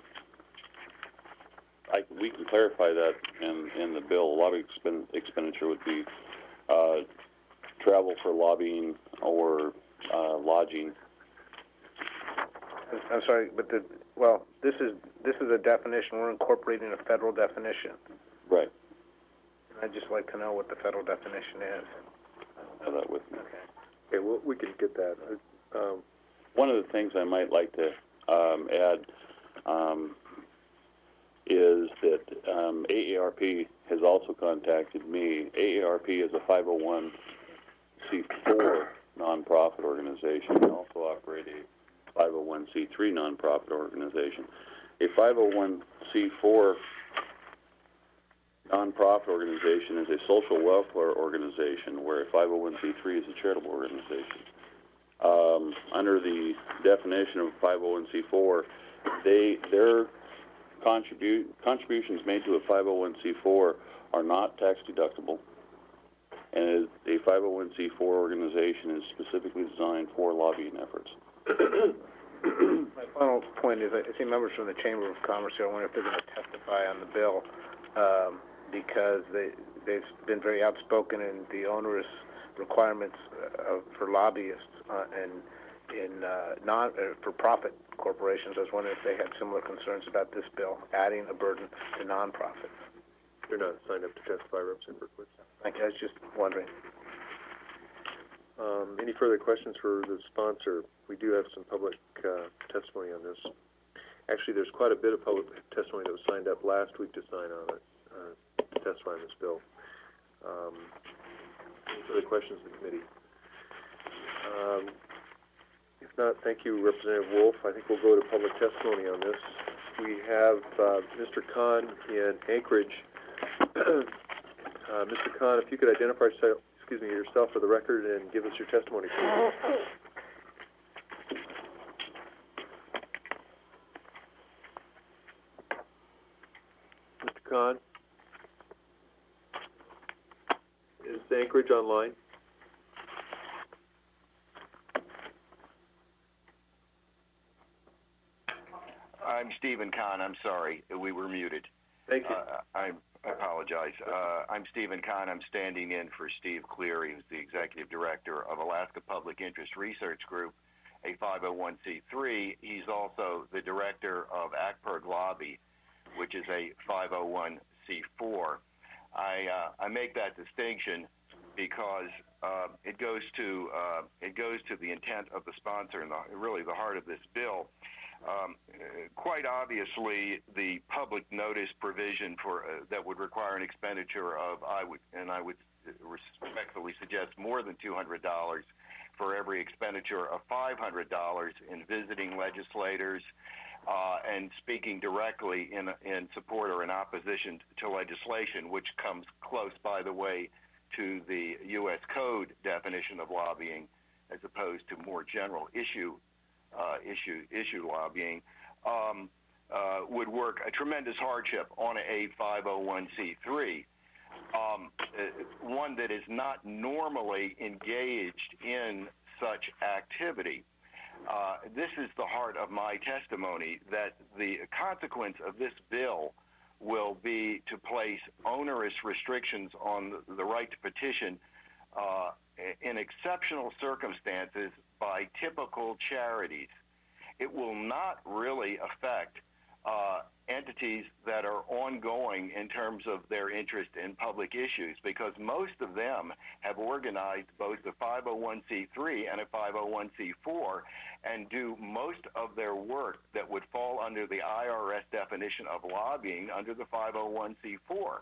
I, we can clarify that in, in the bill. Lobbying expen, expenditure would be, uh, travel for lobbying or, uh, lodging. I'm- I'm sorry, but the, well, this is, this is a definition, we're incorporating a federal definition. Right. I'd just like to know what the federal definition is. I have that with me. Okay. Okay, well, we can get that. Uh, Um, One of the things I might like to um, add um, is that um, A A R P has also contacted me. A A R P is a five oh one c four nonprofit organization. They also operate a five oh one c three nonprofit organization. A five oh one c four nonprofit organization is a social welfare organization, where a five oh one c three is a charitable organization. Um, under the definition of five oh one c four, they their contribute contributions made to a five oh one c four are not tax deductible, and a five oh one c four organization is specifically designed for lobbying efforts. My final point is, I see members from the Chamber of Commerce here. I wonder if they're going to testify on the bill, um, because they, they've been very outspoken in the onerous requirements uh, for lobbyists uh, and in uh, non uh, for-profit corporations. I was wondering if they had similar concerns about this bill, adding a burden to nonprofits. They're not signed up to testify, Representative Berkowitz. Thank you. I was just wondering. Um, any further questions for the sponsor? We do have some public uh, testimony on this. Actually, there's quite a bit of public testimony that was signed up last week to sign on it, uh, to testify on this bill. Um, any further questions of the committee? Um, if not, thank you, Representative Wolf. I think we'll go to public testimony on this. We have uh, Mister Kahn in Anchorage. uh, Mister Kahn, if you could identify yourself, excuse me, yourself for the record and give us your testimony, please. Mister Kahn? Is Anchorage online? I'm Stephen Kahn. I'm sorry. We were muted. Thank you. Uh, I apologize. Uh, I'm Stephen Kahn. I'm standing in for Steve Cleary, who's the Executive Director of Alaska Public Interest Research Group, a five oh one c three. He's also the Director of ACPERG Lobby, which is a five oh one c four. I, uh, I make that distinction because uh, it goes to uh, it goes to the intent of the sponsor and the, really the heart of this bill. Um, quite obviously, the public notice provision for uh, that would require an expenditure of I would and I would respectfully suggest more than two hundred dollars for every expenditure of five hundred dollars in visiting legislators uh, and speaking directly in in support or in opposition to legislation, which comes close, by the way, to the U S Code definition of lobbying, as opposed to more general issue. Uh, issue issue lobbying um, uh, would work a tremendous hardship on a five oh one c three, um, uh, one that is not normally engaged in such activity. Uh, this is the heart of my testimony, that the consequence of this bill will be to place onerous restrictions on the, the right to petition uh, in exceptional circumstances by typical charities. It will not really affect uh, entities that are ongoing in terms of their interest in public issues, because most of them have organized both a five oh one c three and a five oh one c four and do most of their work that would fall under the I R S definition of lobbying under the five oh one c four.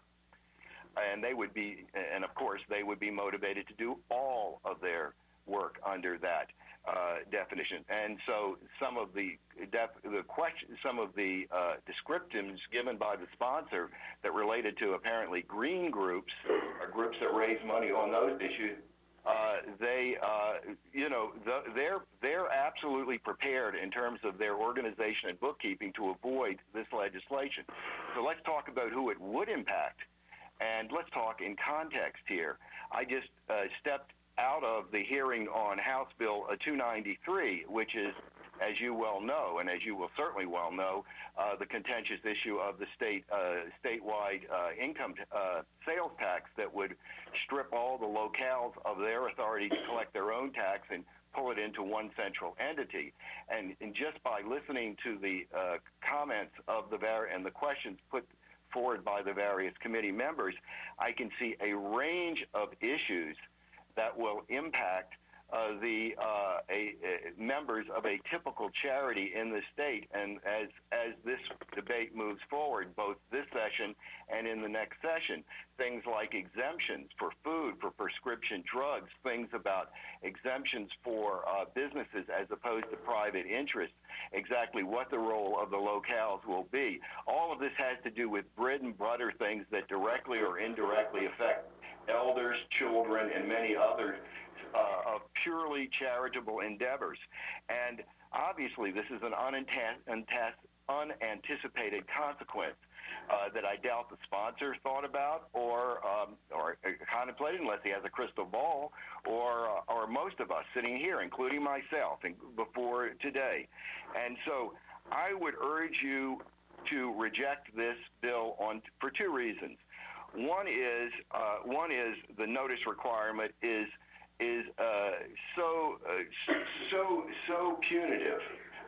And they would be, and of course, they would be motivated to do all of their work under that uh, definition. And so, some of the def, the question, some of the uh, descriptions given by the sponsor that related to apparently green groups or groups that raise money on those issues uh, they, uh, you know, the, they're, they're absolutely prepared in terms of their organization and bookkeeping to avoid this legislation. So let's talk about who it would impact, and let's talk in context here. I just uh, stepped out of the hearing on House Bill uh, two ninety-three, which is, as you well know, and as you will certainly well know, uh, the contentious issue of the state uh, statewide uh, income t- uh, sales tax that would strip all the locales of their authority to collect their own tax and pull it into one central entity. And, and just by listening to the uh, comments of the var- and the questions put forward by the various committee members, I can see a range of issues that will impact Uh, the uh, a, a members of a typical charity in the state, and as as this debate moves forward, both this session and in the next session, things like exemptions for food, for prescription drugs, things about exemptions for uh, businesses as opposed to private interests, exactly what the role of the locales will be. All of this has to do with bread and butter things that directly or indirectly affect elders, children, and many others. Uh, of purely charitable endeavors. And obviously this is an unanta- untas- unanticipated consequence uh, that I doubt the sponsor thought about or um, or contemplated, unless he has a crystal ball, or uh, or most of us sitting here, including myself, and before today. And so I would urge you to reject this bill on for two reasons. One is uh, one is the notice requirement is is uh, so uh, so so punitive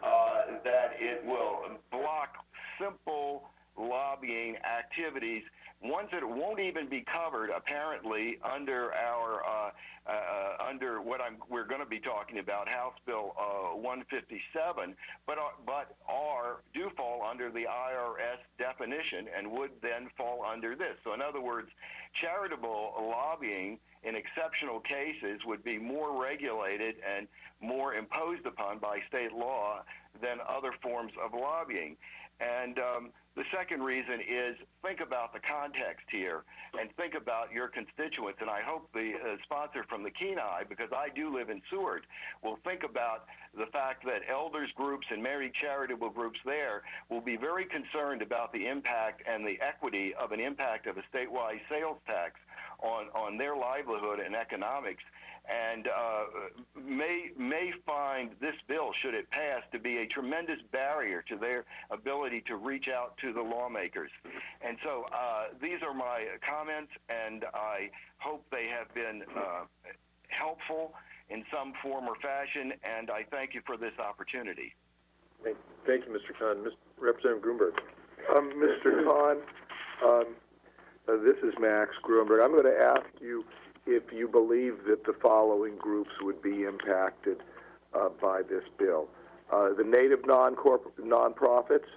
uh, that it will block simple lobbying activities, ones that won't even be covered apparently under our uh, uh, under what I'm we're going to be talking about, House Bill uh, one fifty-seven, but uh, but are do fall under the I R S definition and would then fall under this. So in other words, charitable lobbying in exceptional cases would be more regulated and more imposed upon by state law than other forms of lobbying. And um, the second reason is think about the context here and think about your constituents. And I hope the uh, sponsor from the Kenai, because I do live in Seward, will think about the fact that elders groups and married charitable groups there will be very concerned about the impact and the equity of an impact of a statewide sales tax on, on their livelihood and economics, and uh, may may find this bill, should it pass, to be a tremendous barrier to their ability to reach out to the lawmakers. And so uh, these are my comments, and I hope they have been uh, helpful in some form or fashion, and I thank you for this opportunity. Thank, thank you, Mister Khan. Mister Representative Grunberg. Um, Mister Khan, um, uh, this is Max Grunberg. I'm going to ask you if you believe that the following groups would be impacted uh, by this bill. Uh, the native non-corp- non-profits.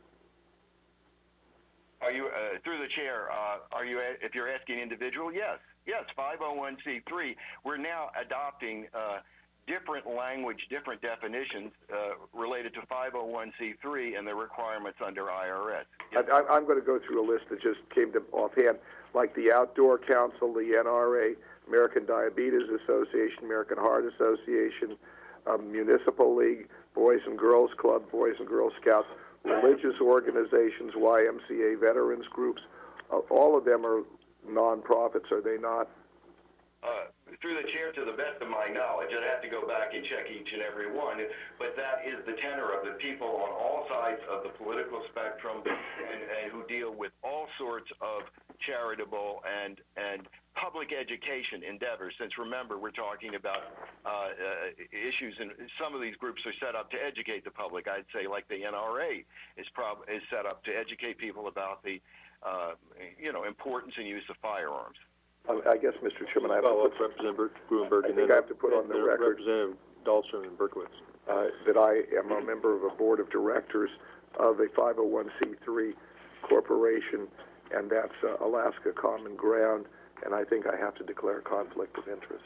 Are you, uh, through the chair, uh, are you, if you're asking individual, yes. Yes, five oh one c three. We're now adopting uh, different language, different definitions uh, related to five oh one c three and the requirements under I R S. Yes. I, I'm going to go through a list that just came to offhand, like the Outdoor Council, the N R A, American Diabetes Association, American Heart Association, um, Municipal League, Boys and Girls Club, Boys and Girl Scouts, religious organizations, Y M C A, veterans groups. Uh, all of them are non-profits, are they not? Uh, through the chair, to the best of my knowledge, I'd have to go back and check each and every one, but that is the tenor of the people on all sides of the political spectrum and, and who deal with all sorts of charitable and, and public education endeavors. Since remember, we're talking about uh, uh, issues, and some of these groups are set up to educate the public. I'd say like the N R A is, prob- is set up to educate people about the uh, you know, importance and use of firearms. I guess, Mister Chairman, I have to put, Representative Grunberg, I and think then I have to put on the record Representative Dahlstrom and Berkowitz. uh, that I am a member of a board of directors of a five oh one c three corporation, and that's uh, Alaska Common Ground, and I think I have to declare conflict of interest.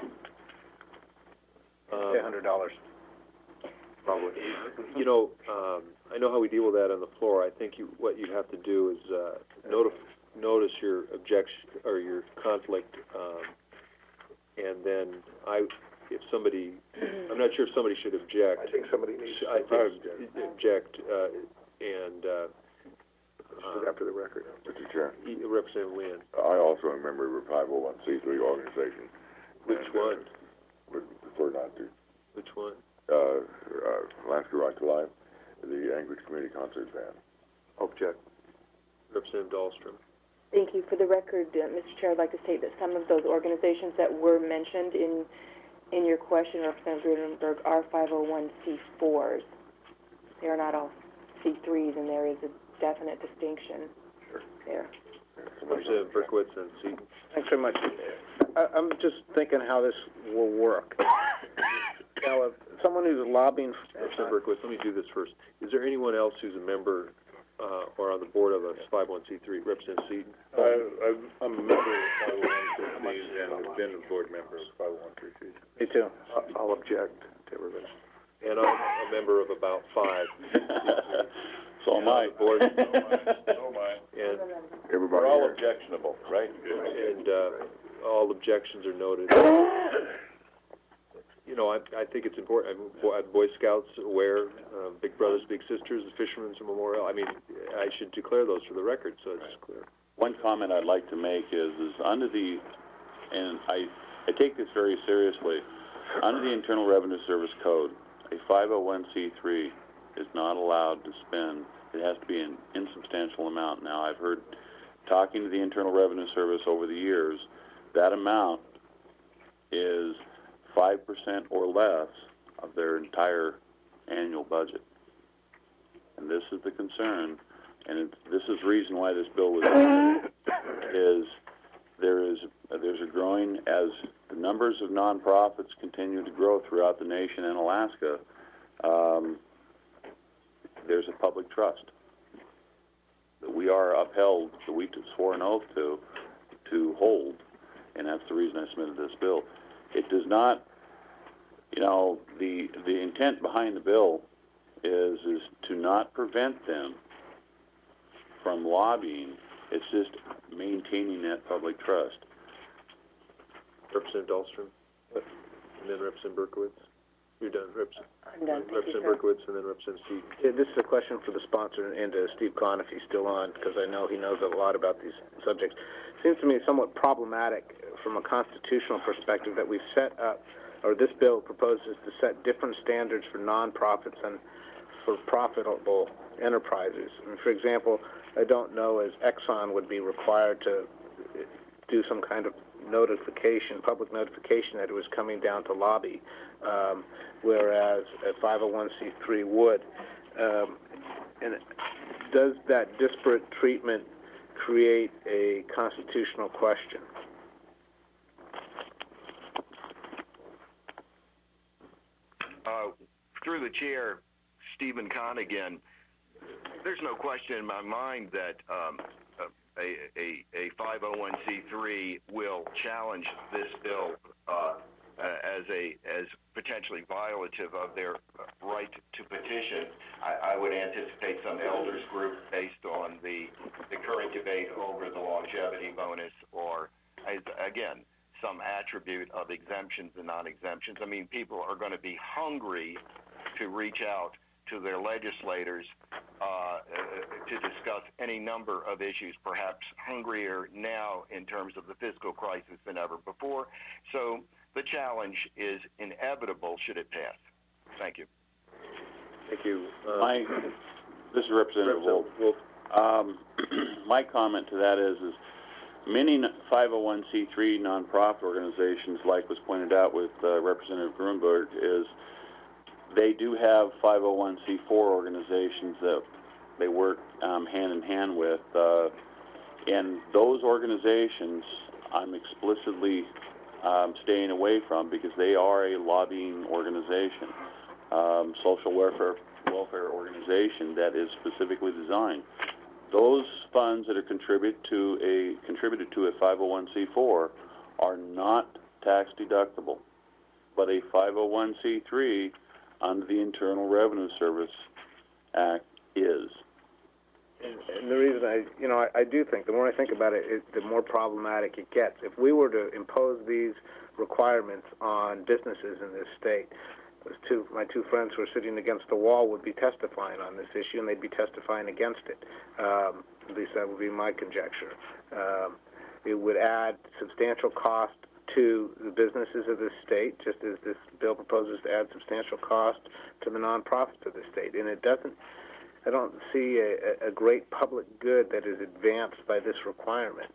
Um, one hundred dollars. Probably. You know, um, I know how we deal with that on the floor. I think you, what you have to do is uh, notif- notice your objection or your conflict um, and then I, if somebody, I'm not sure if somebody should object. I think somebody needs to I think object, uh, and, uh, uh, after the record. Mister Chair, he- Representative Lynn. I also am a member of a five oh one C three organization. Which and, uh, one? Would prefer not to. Which one? Uh, uh, Alaska Right to Life, the Anchorage Community Concert Band. Object. Representative Dahlstrom. Thank you. For the record, uh, Mister Chair, I'd like to state that some of those organizations that were mentioned in, in your question, Representative Gruenberg, are five oh one C fours. They are not all C threes, and there is a definite distinction Sure. there. Representative Berkowitz and Seaton. Thanks very much. I, I'm just thinking how this will work. Now, if someone who's lobbying... Representative Berkowitz, let me do this first. Is there anyone else who's a member, uh, or on the board of a five oh one C three? Representative Seaton? I, I'm a member of five oh one C three and have been a board member of five oh one C three. Me too. I'll object to everybody. And I'm a member of about five. So am I. Board. So am I. And, Everybody We're all here. objectionable, right? and, uh, all objections are noted. You know, I, I think it's important, I'm, Boy, Boy Scouts aware, uh, Big Brothers, Big Sisters, the Fisherman's Memorial, I mean, I should declare those for the record, so it's clear. One comment I'd like to make is, is under the, and I, I take this very seriously, under the Internal Revenue Service Code, a five oh one C three is not allowed to spend, it has to be an insubstantial amount. Now, I've heard, talking to the Internal Revenue Service over the years, that amount is five percent or less of their entire annual budget. And this is the concern, and it, this is the reason why this bill was submitted, is there is there's a growing, as the numbers of nonprofits continue to grow throughout the nation and Alaska, um, there's a public trust that we are upheld, that we swore an oath to, to hold, and that's the reason I submitted this bill. It does not, you know, the the intent behind the bill is is to not prevent them from lobbying. It's just maintaining that public trust. Representative Dahlstrom, and then Representative Berkowitz. You're done, Representative. I'm done. Thank you, Representative sir. Berkowitz, and then Representative Seaton. Yeah, this is a question for the sponsor and to Steve Kahn, if he's still on, because I know he knows a lot about these subjects. Seems to me somewhat problematic from a constitutional perspective that we've set up, or this bill proposes to set different standards for nonprofits and for profitable enterprises. I mean, for example, I don't know as Exxon would be required to do some kind of notification, public notification that it was coming down to lobby, um, whereas a five oh one C three would. Um, and does that disparate treatment create a constitutional question? Uh, through the chair, Stephen Kahn again. There's no question in my mind that um, a, a, a five oh one C three will challenge this bill uh, as a as potentially violative of their right to petition. I, I would anticipate some elders group based on the the current debate over the longevity bonus, or as, again, some attribute of exemptions and non-exemptions. I mean, people are going to be hungry to reach out to their legislators uh, to discuss any number of issues, perhaps hungrier now in terms of the fiscal crisis than ever before. So the challenge is inevitable should it pass. Thank you. Thank you. Uh, My, this is Representative Wolf. Wolf. Um, my comment to that is, is many five oh one C three nonprofit organizations, like was pointed out with uh, Representative Gruenberg, is they do have five oh one C four organizations that they work um, hand in hand with, uh, and those organizations I'm explicitly um, staying away from because they are a lobbying organization, um, social welfare welfare organization that is specifically designed. Those funds that are contributed to a contributed to a five oh one C four are not tax deductible, but a five oh one C three under the Internal Revenue Service Act is. And, and the reason I, you know, I, I do think, the more I think about it, it, the more problematic it gets. If we were to impose these requirements on businesses in this state, those two, my two friends who are sitting against the wall would be testifying on this issue, and they'd be testifying against it. Um, at least that would be my conjecture. Um, it would add substantial cost to the businesses of this state, just as this bill proposes to add substantial cost to the nonprofits of the state. And it doesn't, I don't see a, a great public good that is advanced by this requirement.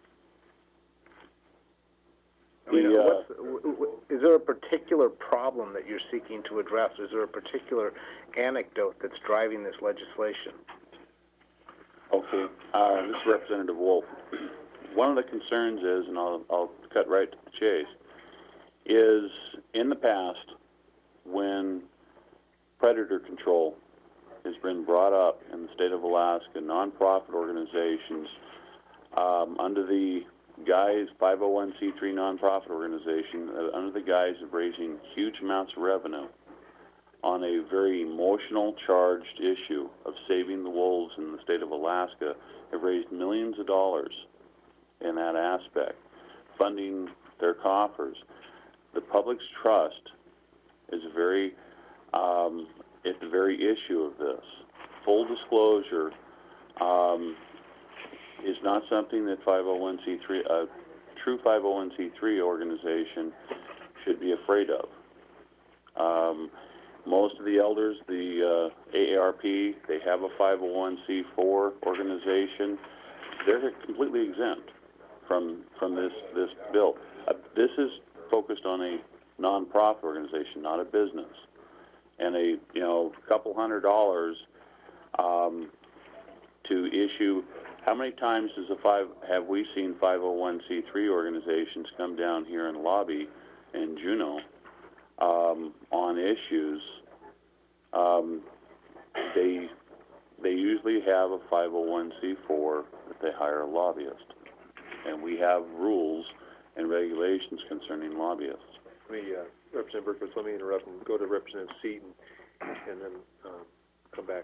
I mean, The, uh, what's, w- w- is there a particular problem that you're seeking to address? Is there a particular anecdote that's driving this legislation? Okay, uh, this is Representative Wolf. One of the concerns is, and I'll, I'll cut right to the chase, is in the past, when predator control has been brought up in the state of Alaska, nonprofit organizations, um, under the guise, five oh one c three nonprofit organization, uh, under the guise of raising huge amounts of revenue on a very emotional charged issue of saving the wolves in the state of Alaska, have raised millions of dollars in that aspect, funding their coffers. The public's trust is very, um, at the very issue of this. Full disclosure um, is not something that five oh one c three, a true five oh one c three organization should be afraid of. Um, most of the elders, the uh, A A R P, they have a five oh one c four organization. They're completely exempt from from this this bill. Uh, this is focused on a nonprofit organization, not a business, and a you know couple hundred dollars um, to issue. How many times does a five have we seen five oh one c three organizations come down here and lobby in Juneau um, on issues? Um, they they usually have a five oh one c four that they hire a lobbyist. And we have rules and regulations concerning lobbyists. Let me, uh, Representative Berkowitz, let me interrupt and go to Representative Seaton, and then, um, come back.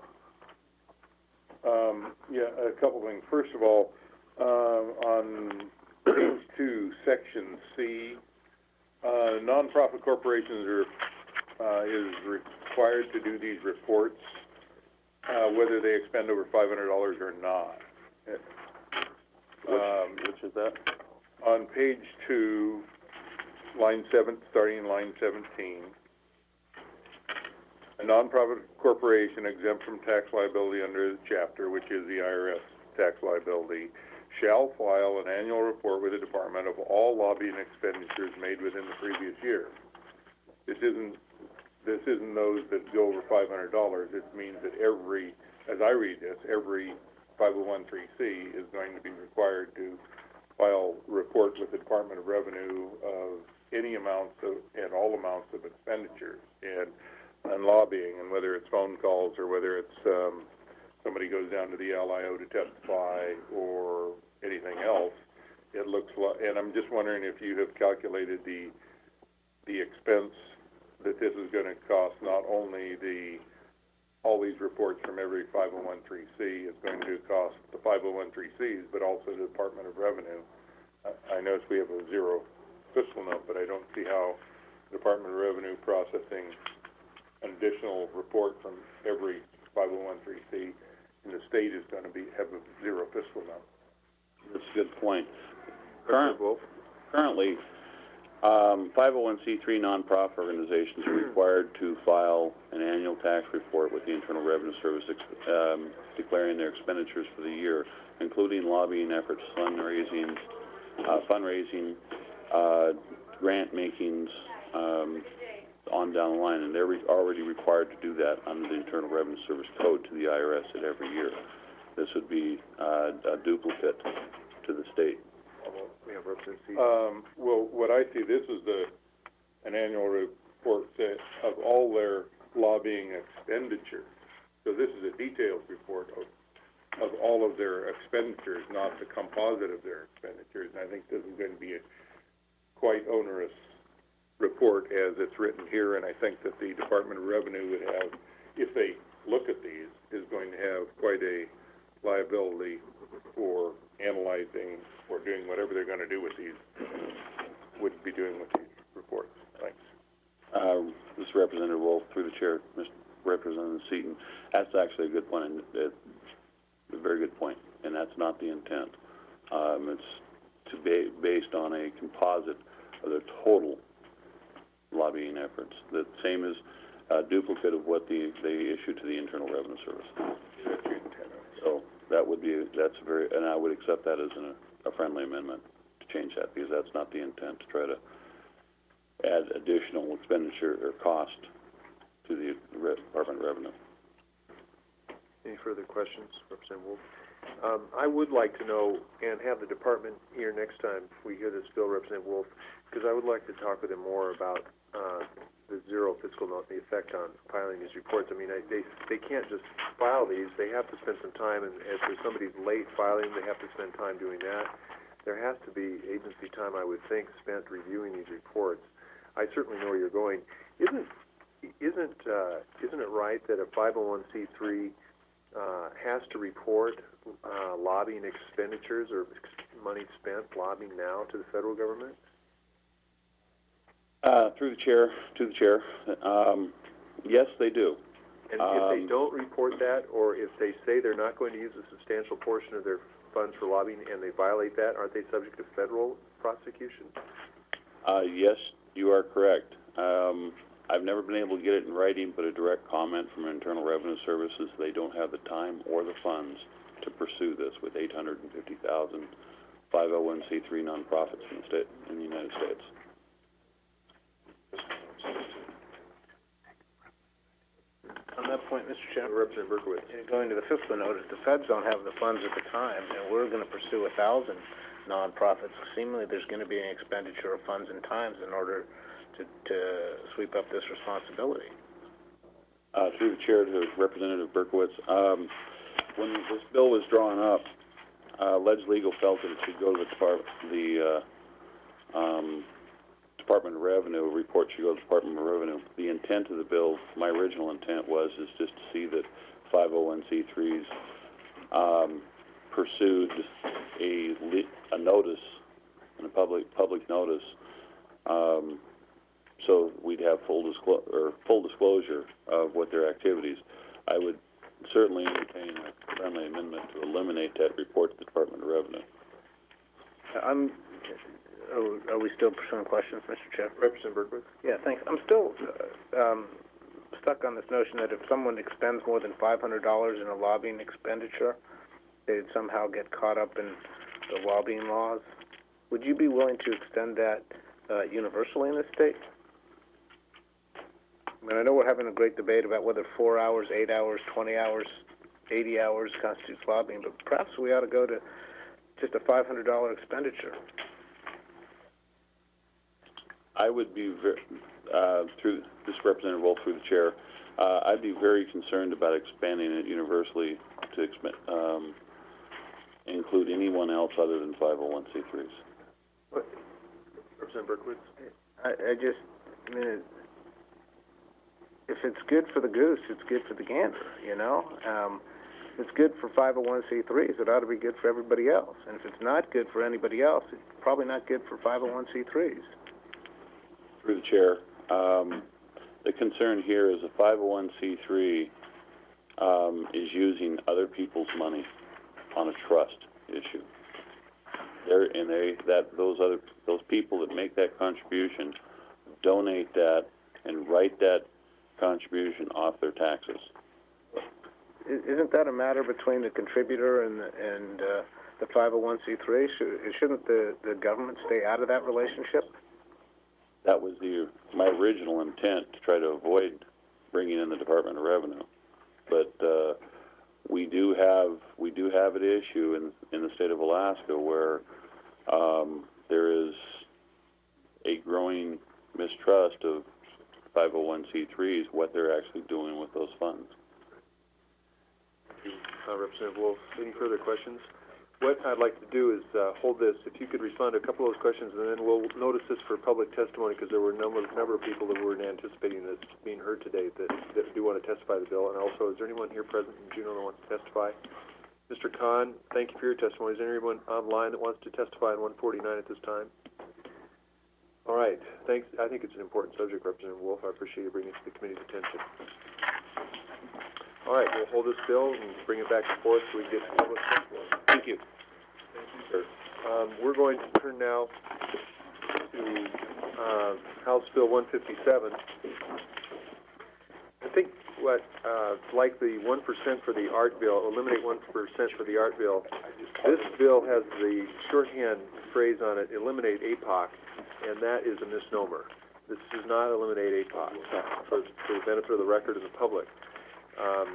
Um, yeah, a couple things. First of all, um, on page two, section C, uh, nonprofit corporations are, uh, is required to do these reports, uh, whether they expend over five hundred dollars or not. Um, which is that? On page two, line seven, starting in line seventeen, a nonprofit corporation exempt from tax liability under the chapter, which is the I R S tax liability, shall file an annual report with the department of all lobbying expenditures made within the previous year. This isn't this isn't those that go over five hundred dollars. It means that every, as I read this, every five oh one c three is going to be required to file report with the Department of Revenue of any amounts of, and all amounts of expenditures and, and lobbying, and whether it's phone calls or whether it's um, somebody goes down to the L I O to testify or anything else. It looks like, and I'm just wondering if you have calculated the the expense that this is going to cost, not only the all these reports from every five oh one c is going to cost the five oh one c's, but also the Department of Revenue. I, I notice we have a zero fiscal note, but I don't see how the Department of Revenue processing an additional report from every five oh one c in the state is going to be have a zero fiscal note. That's a good point. Current, currently, um, five oh one c three nonprofit organizations are required to file an annual tax report with the Internal Revenue Service ex- um, declaring their expenditures for the year, including lobbying efforts, fundraising, uh, fundraising, uh, grant makings, um, on down the line, and they're re- already required to do that under the Internal Revenue Service Code to the I R S at every year. This would be uh, a duplicate to the state. Um, well, what I see, this is the, an annual report that, of all their lobbying expenditures. So this is a detailed report of, of all of their expenditures, not the composite of their expenditures. And I think this is going to be a quite onerous report as it's written here, and I think that the Department of Revenue would have, if they look at these, is going to have quite a liability for analyzing or doing whatever they're gonna do with these, would be doing with these reports. Thanks. Uh, this is Representative Wolf, through the chair, Mister Representative Seaton. That's actually a good point, and it, a very good point, and that's not the intent. Um, it's to be based on a composite of their total lobbying efforts. The same as a duplicate of what the, they issue to the Internal Revenue Service. That's your intent. So that would be, that's very, and I would accept that as an, a friendly amendment to change that, because that's not the intent, to try to add additional expenditure or cost to the Re- Department of Revenue. Any further questions, Representative Wolf? Um, I would like to know, and have the department here next time we hear this bill, Representative Wolf, because I would like to talk with him more about, uh, the zero fiscal note, the effect on filing these reports. I mean, I, they, they can't just file these, they have to spend some time, and if there's somebody's late filing, they have to spend time doing that. There has to be agency time, I would think, spent reviewing these reports. I certainly know where you're going. Isn't, isn't, uh, isn't it right that a five oh one c three, uh, has to report, uh, lobbying expenditures or money spent lobbying now to the federal government? Uh, through the chair, to the chair, um, yes, they do. And um, if they don't report that, or if they say they're not going to use a substantial portion of their funds for lobbying and they violate that, aren't they subject to federal prosecution? Uh, yes, you are correct. Um, I've never been able to get it in writing, but a direct comment from Internal Revenue Services, they don't have the time or the funds to pursue this with eight hundred fifty thousand five oh one c three nonprofits in the state, in the United States. On that point, Mister Chairman, Representative Berkowitz. in going to the fiscal note, if the feds don't have the funds at the time, and we're gonna pursue a thousand nonprofits, seemingly there's gonna be an expenditure of funds and times in order to, to sweep up this responsibility. Uh, through the chair to Representative Berkowitz, um, when this bill was drawn up, uh, Ledge Legal felt that it should go to the Department, the, uh, um, Department of Revenue, a report should go to the Department of Revenue. The intent of the bill, my original intent was, is just to see that five oh one c threes, um, pursued a, a notice, and a public, public notice, um, so we'd have full disclo- or full disclosure of what their activities. I would certainly entertain a friendly amendment to eliminate that report to the Department of Revenue. I'm, are, are we still pursuing questions, Mister Chair? Representative Berkowitz? Yeah, thanks. I'm still, uh, um, stuck on this notion that if someone expends more than five hundred dollars in a lobbying expenditure, they'd somehow get caught up in the lobbying laws. Would you be willing to extend that, uh, universally in this state? I mean, I know we're having a great debate about whether four hours, eight hours, twenty hours, eighty hours constitutes lobbying, but perhaps we ought to go to just a five hundred dollar expenditure. I would be very, uh, through this Representative Wolf, through the chair, uh, I'd be very concerned about expanding it universally to exp- um, include anyone else other than five oh one c threes. What? Representative Berkowitz? I, I just, I mean, it, if it's good for the goose, it's good for the gander, you know? Um, if it's good for five oh one c threes, it ought to be good for everybody else. And if it's not good for anybody else, it's probably not good for five oh one c threes. Through the chair, um, the concern here is a five oh one c three um, is using other people's money on a trust issue. They're, and they, that, those other, those people that make that contribution donate that and write that contribution off their taxes. Isn't that a matter between the contributor and the, and uh, the five oh one c three? Should, shouldn't the, the government stay out of that relationship? That was the my original intent, to try to avoid bringing in the Department of Revenue. But uh, we do have we do have an issue in in the state of Alaska where um, there is a growing mistrust of five oh one c threes, what they're actually doing with those funds. Uh, Representative Wolf, any further questions? What I'd like to do is uh, hold this, if you could respond to a couple of those questions, and then we'll notice this for public testimony, because there were a number, number of people that weren't anticipating this being heard today that, that do want to testify to the bill. And also, is there anyone here present in Juneau that wants to testify? Mister Khan, thank you for your testimony. Is there anyone online that wants to testify on one forty-nine at this time? All right, thanks. I think it's an important subject, Representative Wolf. I appreciate you bringing it to the committee's attention. All right, we'll hold this bill and bring it back and forth so we can get some public testimony. Thank you. Thank you, sir. Um, we're going to turn now to, uh, House Bill one fifty-seven. I think what, uh, like the one percent for the art bill, eliminate one percent for the art bill, this bill has the shorthand phrase on it, eliminate A P O C, and that is a misnomer. This does not eliminate A P O C, for, for the benefit of the record and the public. Um,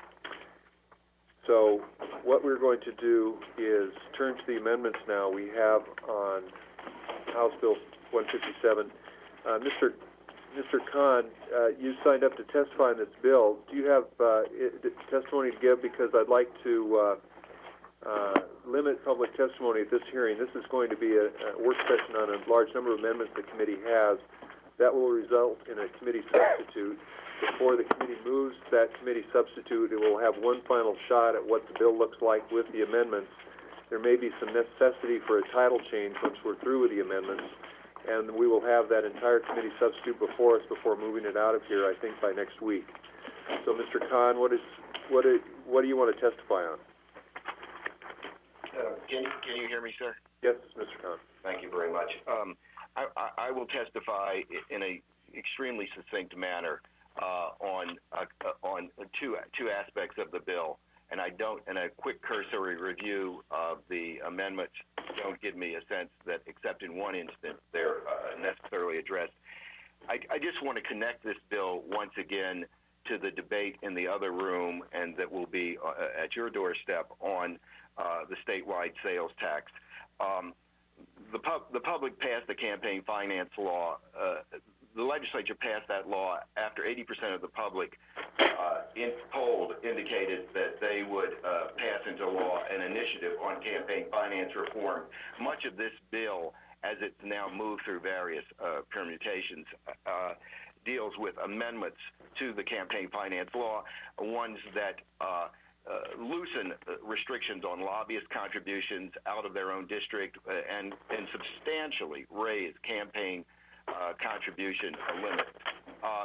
so what we're going to do is turn to the amendments now we have on House Bill one fifty-seven. Uh, Mister Mister Khan, uh, you signed up to testify on this bill. Do you have uh, it, testimony to give? Because I'd like to uh, uh, limit public testimony at this hearing. This is going to be a, a work session on a large number of amendments the committee has. That will result in a committee substitute. Before the committee moves that committee substitute, it will have one final shot at what the bill looks like with the amendments. There may be some necessity for a title change once we're through with the amendments, and we will have that entire committee substitute before us before moving it out of here, I think, by next week. So, Mister Khan, what is what is what do you want to testify on? Uh, can, can you hear me, sir? Yes, Mister Khan. Thank you very much. Um, I, I, I will testify in a extremely succinct manner uh, on uh, on two two aspects of the bill, and I don't. And a quick cursory review of the amendments don't give me a sense that, except in one instance, they're uh, necessarily addressed. I, I just want to connect this bill once again to the debate in the other room, and that will be uh, at your doorstep on uh, the statewide sales tax. Um, the, pub, the public passed the campaign finance law. Uh, the legislature passed that law after eighty percent of the public uh, in, polled indicated that they would uh, pass into law an initiative on campaign finance reform. Much of this bill, as it's now moved through various uh, permutations, uh, deals with amendments to the campaign finance law, ones that uh, uh, loosen restrictions on lobbyist contributions out of their own district uh, and, and substantially raise campaign uh, contribution limits. Uh,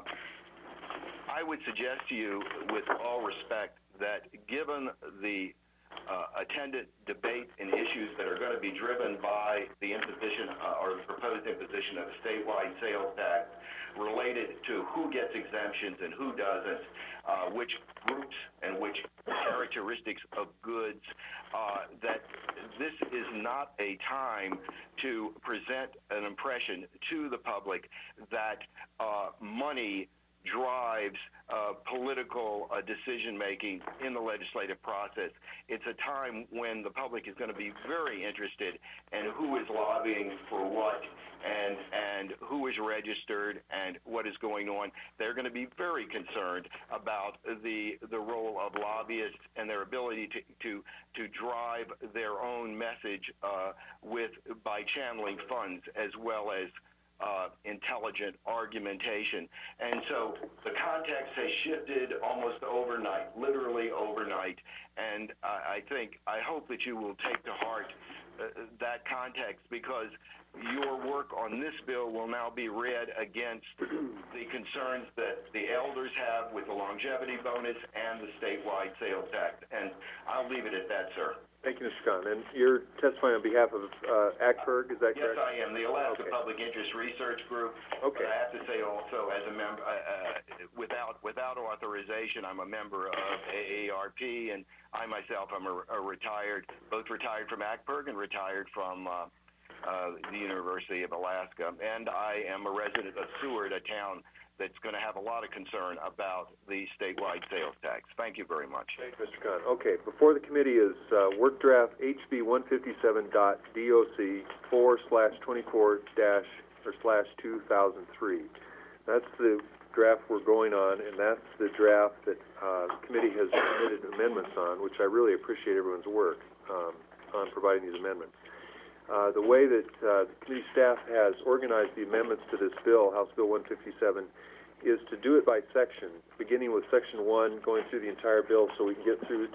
I would suggest to you, with all respect, that given the Uh, attendant debate and issues that are going to be driven by the imposition uh, or the proposed imposition of a statewide sales tax related to who gets exemptions and who doesn't, uh, which groups and which characteristics of goods, uh, that this is not a time to present an impression to the public that uh, money drives uh, political uh, decision-making in the legislative process. It's a time when the public is going to be very interested in who is lobbying for what and and who is registered and what is going on. They're going to be very concerned about the the role of lobbyists and their ability to to, to drive their own message uh, with by channeling funds as well as Uh, intelligent argumentation. And so the context has shifted almost overnight, literally overnight. And I, I think, I hope that you will take to heart uh, that context, because your work on this bill will now be read against the concerns that the elders have with the longevity bonus and the statewide sales tax. And I'll leave it at that, sir. Thank you, Mister Khan. And you're testifying on behalf of uh, A C P E R G, is that correct? Yes, I am. The Alaska okay. Public Interest Research Group. Okay. But I have to say also, as a member, uh, uh, without without authorization, I'm a member of A A R P, and I myself am a, a retired, both retired from A C P E R G and retired from uh, uh, the University of Alaska. And I am a resident of Seward, a town that's going to have a lot of concern about the statewide sales tax. Thank you very much. Thank you, Mister Khan. Okay, before the committee is uh, work draft H B one fifty-seven dot D O C four slash twenty-four dash or slash two thousand three. That's the draft we're going on, and that's the draft that uh, the committee has submitted amendments on, which I really appreciate everyone's work um, on providing these amendments. Uh, the way that uh, the committee staff has organized the amendments to this bill, House Bill one fifty-seven, is to do it by section, beginning with section one, going through the entire bill so we can get through to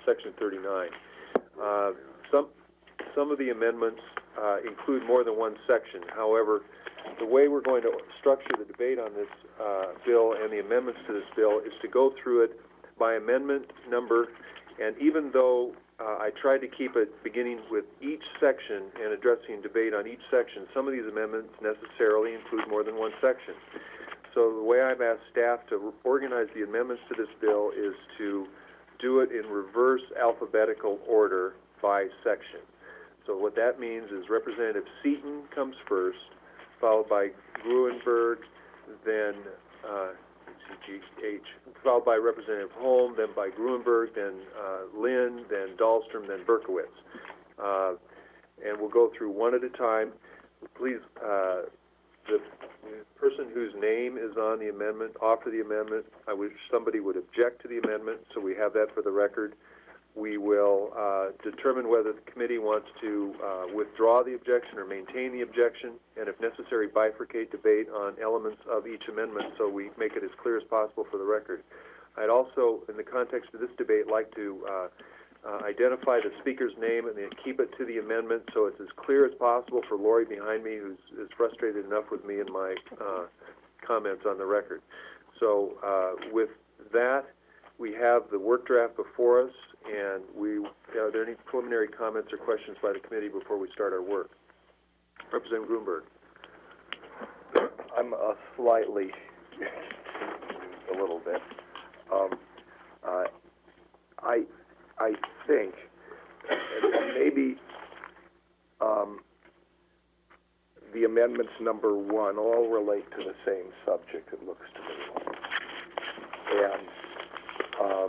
section thirty-nine. Uh, some, some of the amendments, uh, include more than one section. However, the way we're going to structure the debate on this, uh, bill and the amendments to this bill is to go through it by amendment number, and even though, uh, I tried to keep it beginning with each section and addressing debate on each section, some of these amendments necessarily include more than one section. So the way I've asked staff to organize the amendments to this bill is to do it in reverse alphabetical order by section. So what that means is Representative Seaton comes first, followed by Gruenberg, then uh, C G H, followed by Representative Holm, then by Gruenberg, then uh, Lynn, then Dahlstrom, then Berkowitz. Uh, and we'll go through one at a time. Please, uh, the person whose name is on the amendment, offer the amendment. I wish somebody would object to the amendment, so we have that for the record. We will uh, determine whether the committee wants to uh, withdraw the objection or maintain the objection, and if necessary, bifurcate debate on elements of each amendment so we make it as clear as possible for the record. I'd also, in the context of this debate, like to uh, uh, identify the speaker's name and then keep it to the amendment so it's as clear as possible for Lori behind me, who's is frustrated enough with me and my uh, comments on the record. So uh, with that, we have the work draft before us, and we, are there any preliminary comments or questions by the committee before we start our work? Representative Gruenberg. I'm uh, slightly, a little bit. Um, uh, I, I think, and, and maybe um, the amendments number one all relate to the same subject, it looks to me. And um,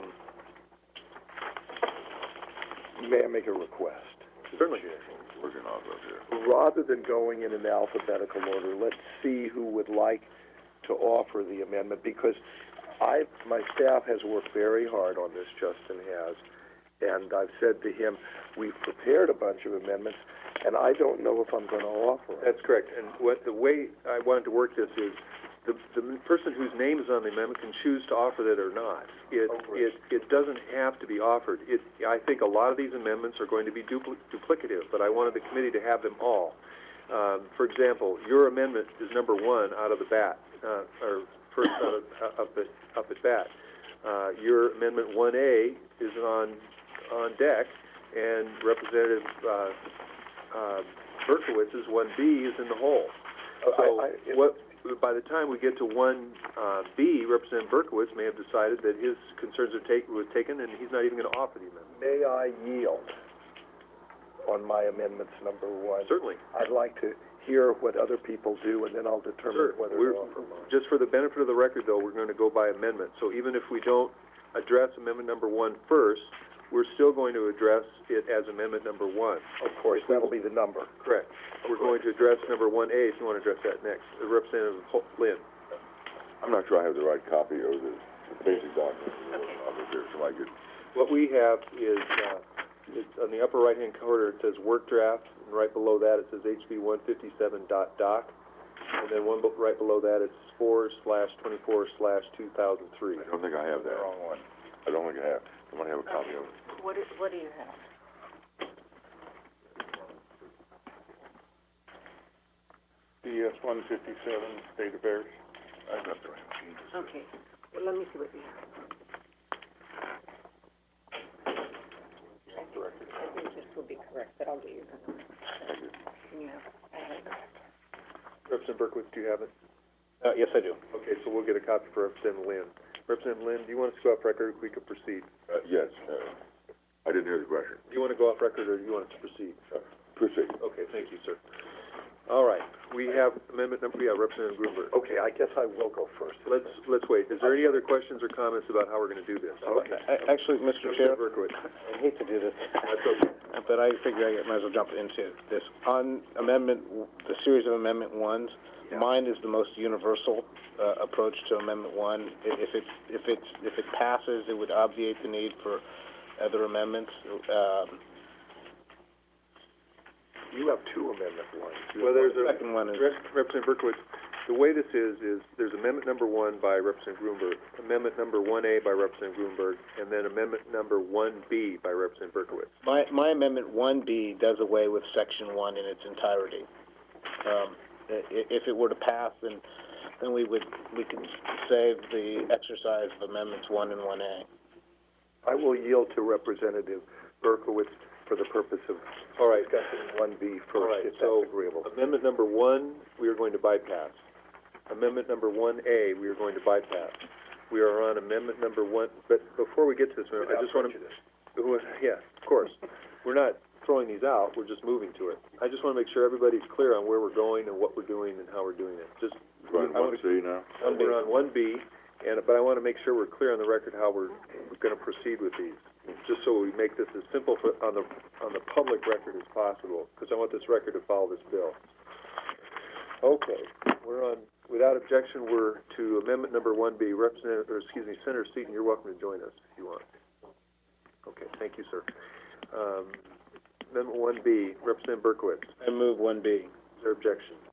may I make a request? Certainly. Working off of here. Rather than going in an alphabetical order, let's see who would like to offer the amendment, because I, my staff has worked very hard on this, Justin has, and I've said to him, we've prepared a bunch of amendments, and I don't know if I'm going to offer it. That's correct. And what the way I wanted to work this is, the, the person whose name is on the amendment can choose to offer that or not. It, Oh, great. it, it doesn't have to be offered. It, I think a lot of these amendments are going to be dupli- duplicative, but I wanted the committee to have them all. Um, for example, your amendment is number one out of the bat, uh, or first out of, uh, up at, up at bat. Uh, your amendment one A is on, on deck, and Representative, uh, uh, Berkowitz's one B is in the hole. So I, I, what, by the time we get to one uh, B, Representative Berkowitz may have decided that his concerns are take, were taken, and he's not even going to offer the amendment. May I yield on my amendments number one? Certainly. I'd like to hear what other people do, and then I'll determine Sure. whether We're, to offer mine. just for the benefit of the record, though, we're going to go by amendment. So even if we don't address amendment number one first, we're still going to address it as amendment number one. Of course, that'll be the number. Correct. We're going to address number one A, if you want to address that next. Uh, Representative Ho- Lynn. I'm not sure I have the right copy of the, the basic document. Off of here, so I could. What we have is, uh, it's on the upper right-hand corner, it says work draft, and right below that it says H B one fifty-seven dot doc, and then one be- right below that it's four slash twenty-four slash two thousand three. I don't think I have that. Wrong one. I don't think I have. I might have a copy of it. What is, what do you have? D S one fifty-seven, State Affairs. I've got the right sheet. Okay, well, let me see what you have. I think, I think this will be correct, but I'll get your number. Can you have, I have it. Representative Berkowitz, do you have it? Uh, yes, I do. Okay, so we'll get a copy for Representative Lynn. Representative Lynn, do you want us to go off record, if we could proceed? Uh, yes, uh, I didn't hear the question. Do you want to go off record, or do you want us to proceed? Uh, proceed. Okay, thank you, sir. All right, we have amendment number, yeah, Representative Gruenberg. Okay, I guess I will go first. Let's, let's wait. Is there any other questions or comments about how we're going to do this? Okay. Actually, Mister Chair, Representative Berkowitz. I hate to do this. That's okay. But I figure I might as well jump into this. On amendment, the series of amendment ones, Yeah. mine is the most universal, uh, approach to amendment one. I- If it's, if it's, if it passes, it would obviate the need for other amendments. Um, You have two amendment ones. Well, there's a, second one is, Rep- Representative Berkowitz, the way this is, is there's amendment number one by Representative Grunberg, amendment number one A by Representative Grunberg, and then amendment number one B by Representative Berkowitz. My, my amendment one B does away with section one in its entirety. Um, i- i- if it were to pass, then, then we would, we could save the exercise of amendments one and one A. I will yield to Representative Berkowitz for the purpose of All right. discussing one B All first, right, if so that's agreeable. amendment number one, we are going to bypass. Amendment number one A, we are going to bypass. We are on amendment number one, but before we get to this, I just want to... Yeah, of course. We're not throwing these out, we're just moving to it. I just want to make sure everybody's clear on where we're going and what we're doing and how we're doing it. Just, Right, I one wanna- C now. we're on one B, and, but I want to make sure we're clear on the record how we're, we're going to proceed with these, just so we make this as simple for, on the, on the public record as possible, because I want this record to follow this bill. Okay, we're on, without objection, we're to amendment number one B. Representative, or excuse me, Senator Seaton, you're welcome to join us if you want. Okay, thank you, sir. Um, amendment one B, Representative Berkowitz. I move one B. Is there objection?